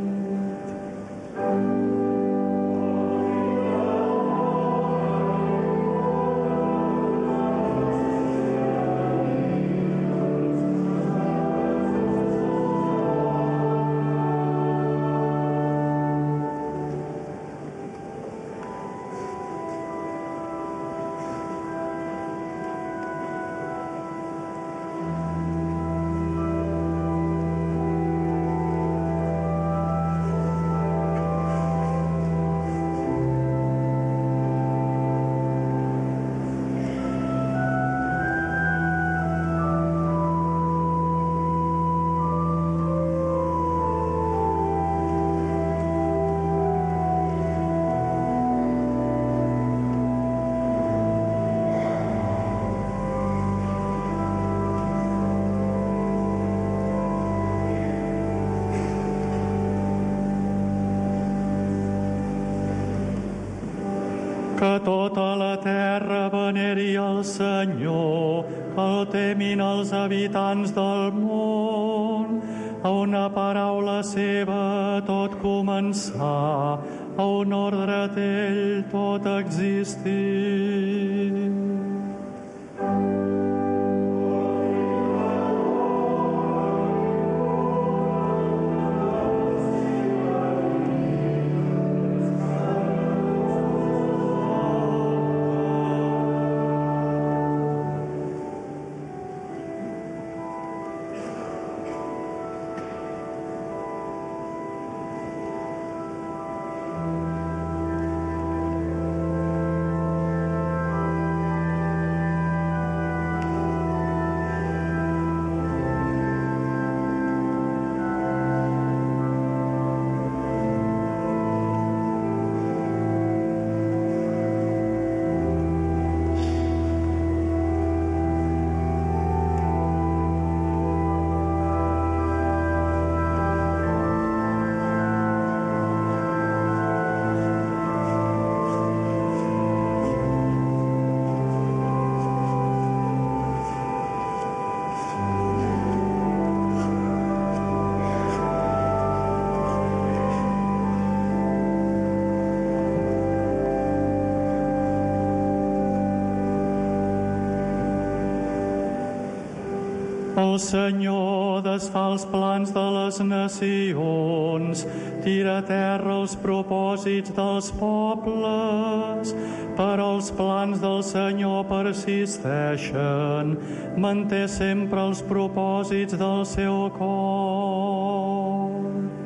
Speaker 3: tota la terra veneri el Senyor, que el temin els habitants del món. A una paraula seva tot començar, a un ordre d'ell tot existir. El Senyor desfà els plans de les nacions, tira a terra els propòsits dels pobles, però els plans del Senyor persisteixen, manté sempre els propòsits del seu cor.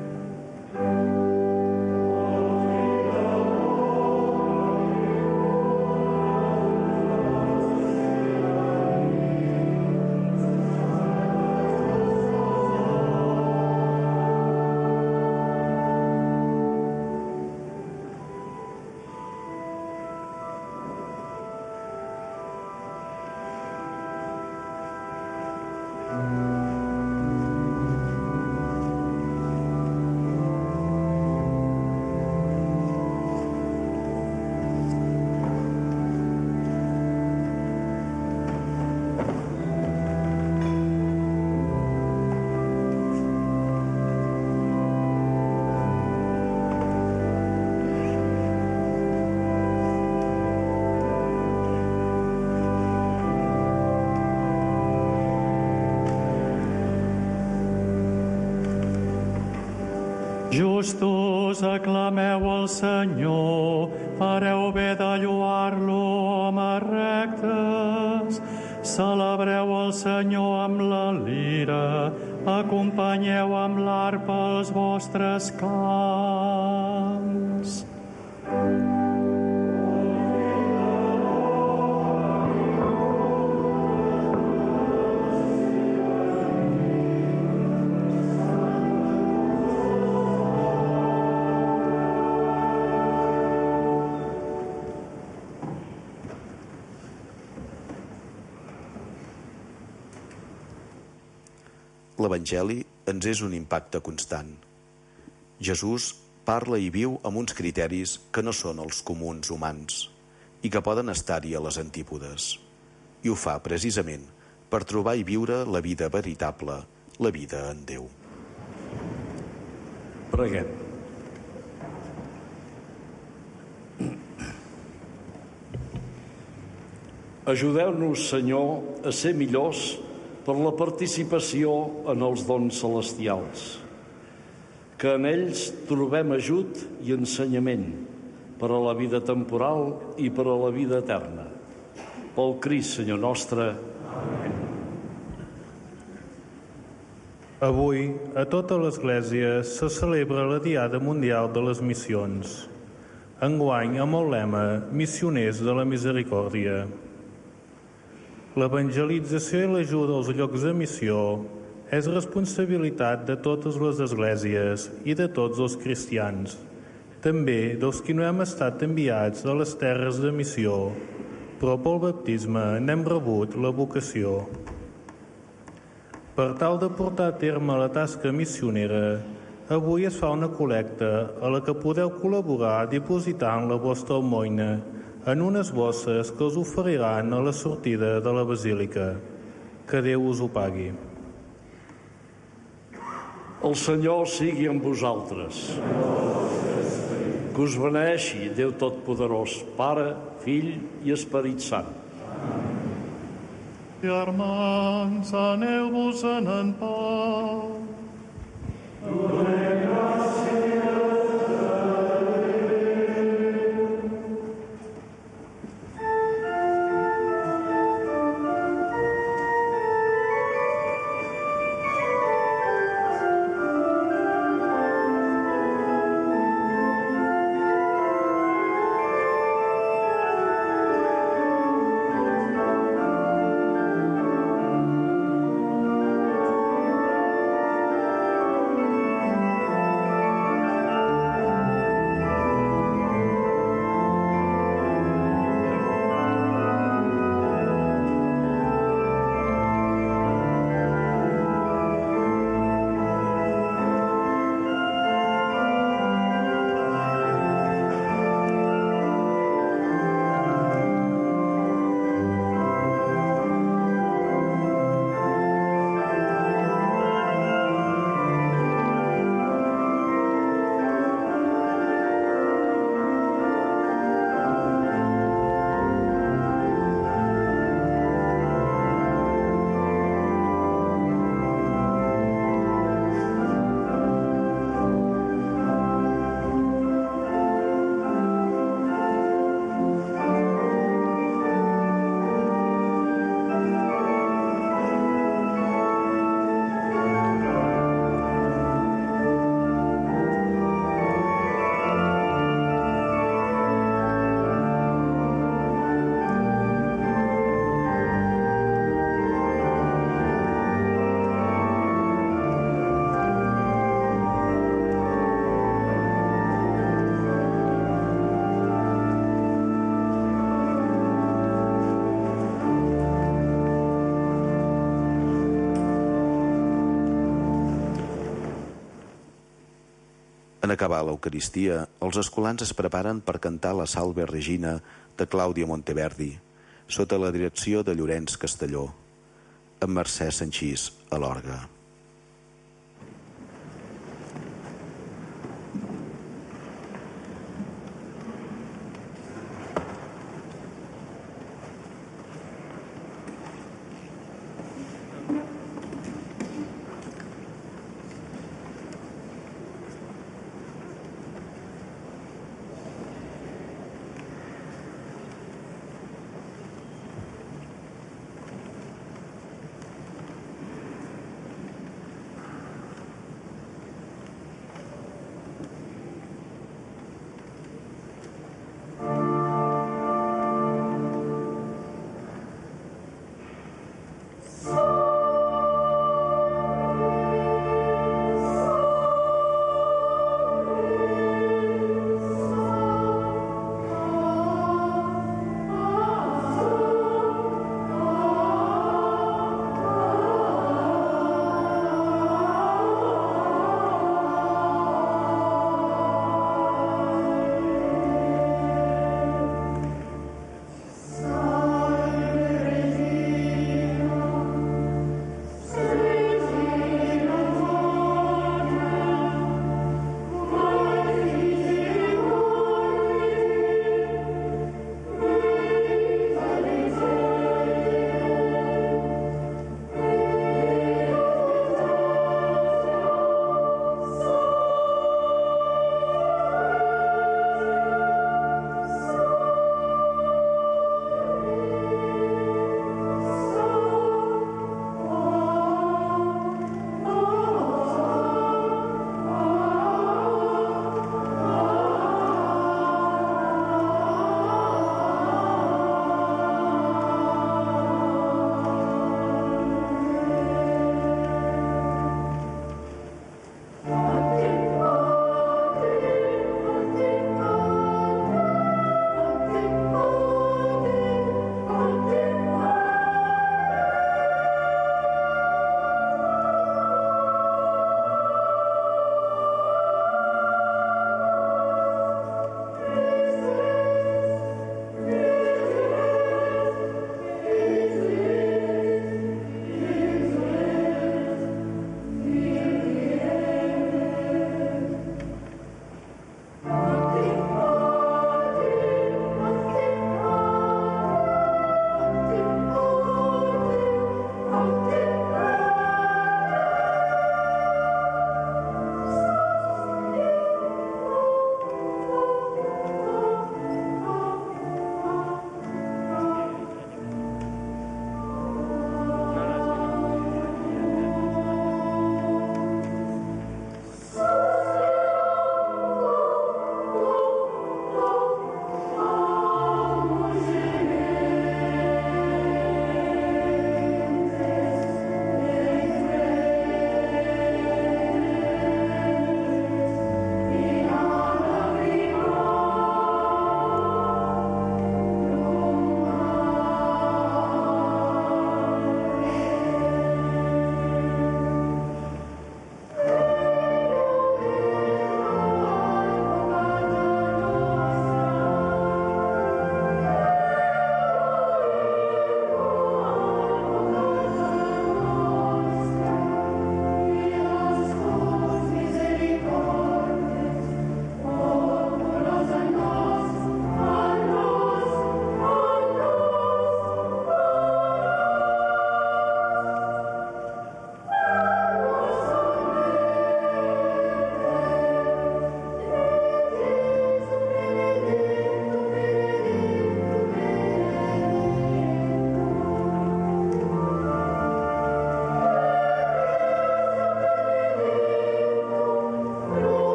Speaker 3: Justos, aclameu el Senyor, fareu bé de lloar-lo, homes rectes. Celebreu el Senyor amb la lira, acompanyeu amb l'arpa els vostres cants.
Speaker 4: L'Evangeli ens és un impacte constant. Jesús parla i viu amb uns criteris que no són els comuns humans i que poden estar-hi a les antípodes. I ho fa precisament per trobar i viure la vida veritable, la vida en Déu.
Speaker 5: Preguem. Ajudeu-nos, Senyor, a ser millors per la participació en els dons celestials, que en ells trobem ajut i ensenyament per a la vida temporal i per a la vida eterna. Pel Crist, Senyor nostre. Amén.
Speaker 13: Avui, a tota l'Església se celebra la Diada Mundial de les Missions. Enguany, amb el lema Missioners de la Misericòrdia. L'evangelització i l'ajuda als llocs de missió és responsabilitat de totes les esglésies i de tots els cristians, també dels qui no hem estat enviats a les terres de missió, però pel baptisme n'hem rebut la vocació. Per tal de portar a terme la tasca missionera, avui es fa una col·lecta a la que podeu col·laborar dipositant la vostra almoina en unes bosses que us oferiran a la sortida de la basílica. Que Déu us ho pagui.
Speaker 5: El Senyor sigui amb vosaltres. Que us beneeixi Déu Totpoderós, Pare, Fill i Esperit Sant.
Speaker 3: Germans, aneu-vos-en en pau.
Speaker 4: En acabar l'Eucaristia, els escolans es preparen per cantar la Salve Regina de Clàudia Monteverdi, sota la direcció de Llorenç Castelló, amb Mercè Sanchís a l'orgue.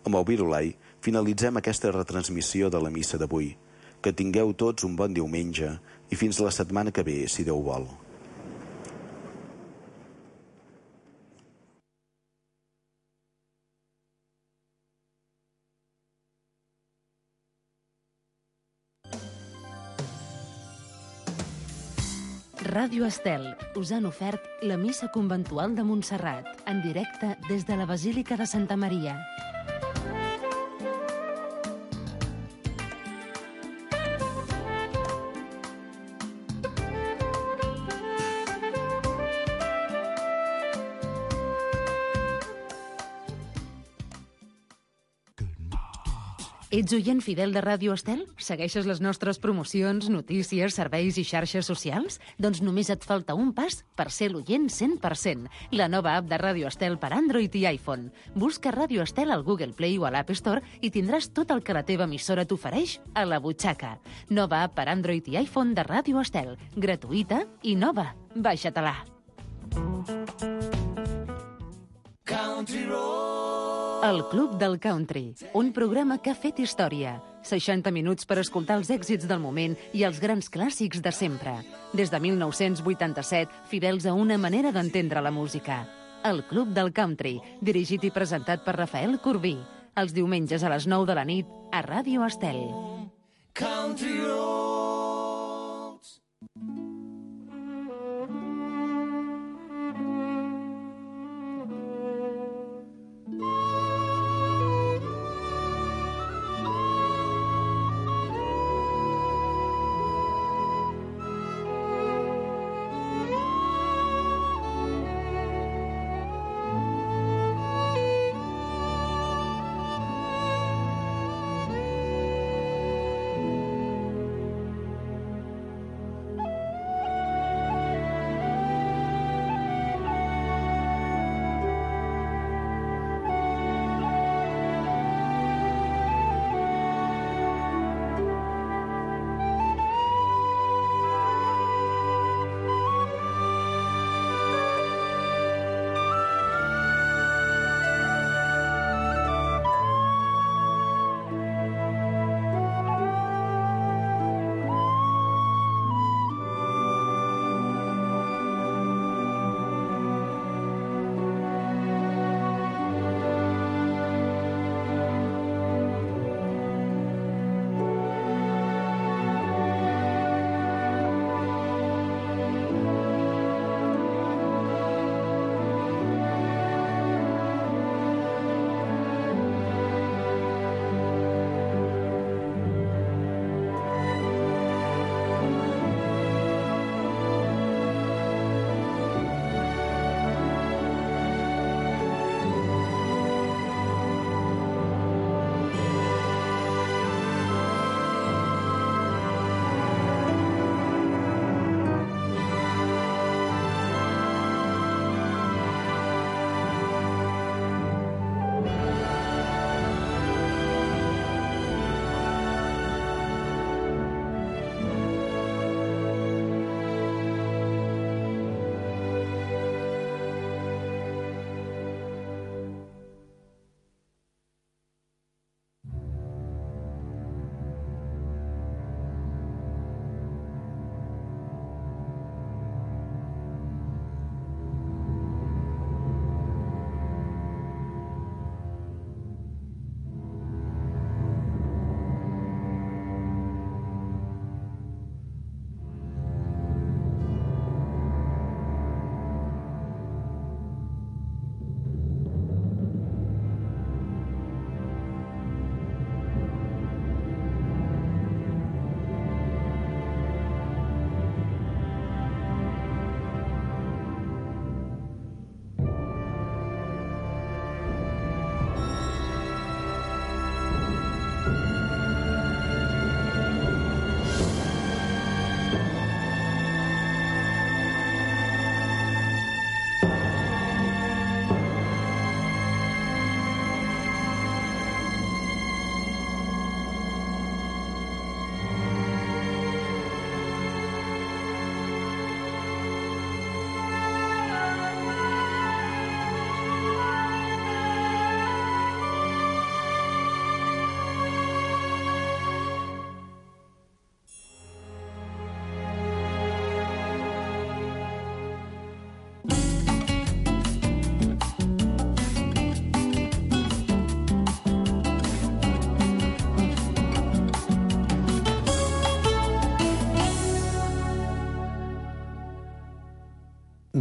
Speaker 4: Amb el Virulai finalitzem aquesta retransmissió de la missa d'avui. Que tingueu tots un bon diumenge i fins la setmana que ve, si Déu vol.
Speaker 2: Ràdio Estel us han ofert la missa conventual de Montserrat, en directe des de la Basílica de Santa Maria. Ets oient fidel de Ràdio Estel? Segueixes les nostres promocions, notícies, serveis i xarxes socials? Doncs només et falta un pas per ser l'oient 100%. La nova app de Ràdio Estel per Android i iPhone. Busca Ràdio Estel al Google Play o a l'App Store i tindràs tot el que la teva emissora t'ofereix a la butxaca. Nova app per Android i iPhone de Ràdio Estel. Gratuïta i nova. Baixa-te-la. Country Road. El Club del Country, un programa que ha fet història. 60 minuts per escoltar els èxits del moment i els grans clàssics de sempre. Des de 1987, fidels a una manera d'entendre la música. El Club del Country, dirigit i presentat per Rafael Corbí. Els diumenges a les 9 de la nit a Ràdio Estel. Country Roads.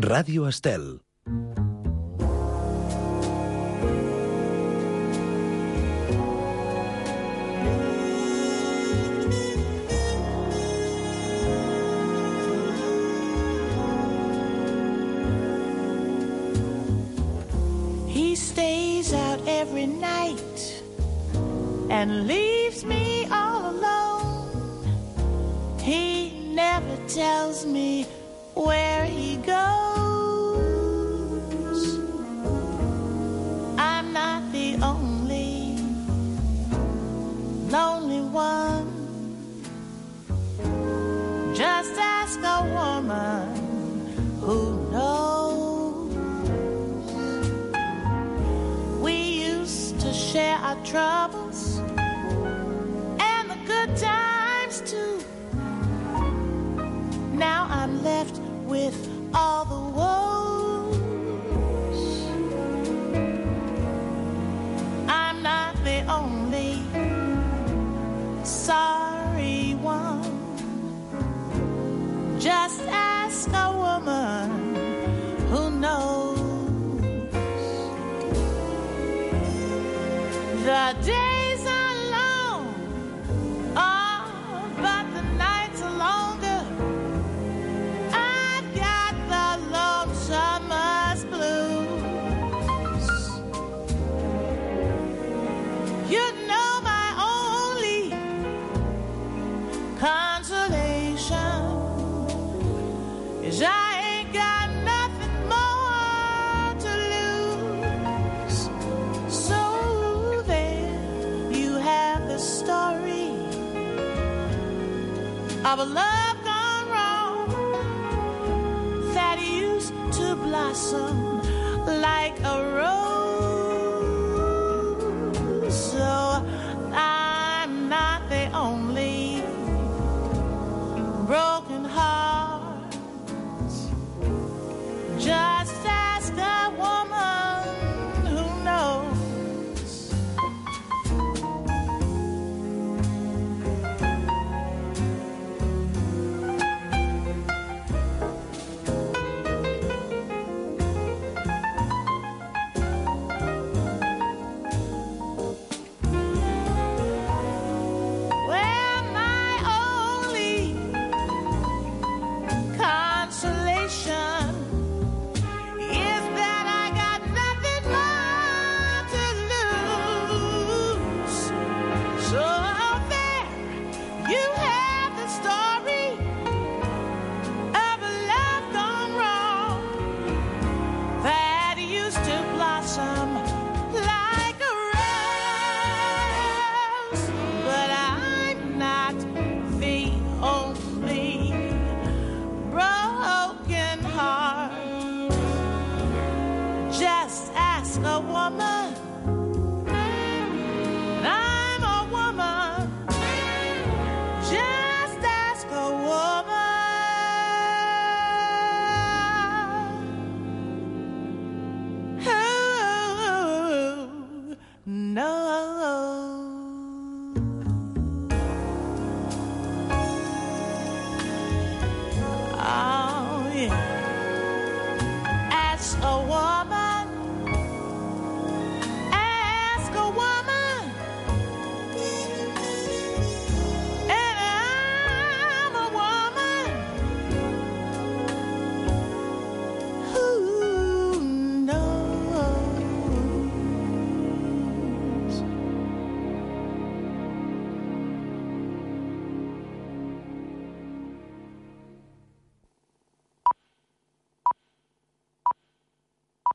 Speaker 16: Ràdio Estel.
Speaker 17: He stays out every night and leaves me all alone. He never tells me where he goes. I'm not the only lonely one. Just ask a woman who knows. We used to share our troubles and the good times too. Now I'm left with all the woes. I'm not the only sorry one. Just ask a woman who knows. The days are long, oh, but the nights are longer. I've got the lonesome's blues. You know my only consolation is I ain't got nothing more to lose. So there you have the story of a love gone wrong that used to blossom like a rose. So I'm not the only broken heart. Just ask a woman who knows. Well, my only consolation is that I got nothing more to lose. So there you have the story of a love gone wrong that used to blossom like a rose. But I'm not the only broken heart. Just ask a woman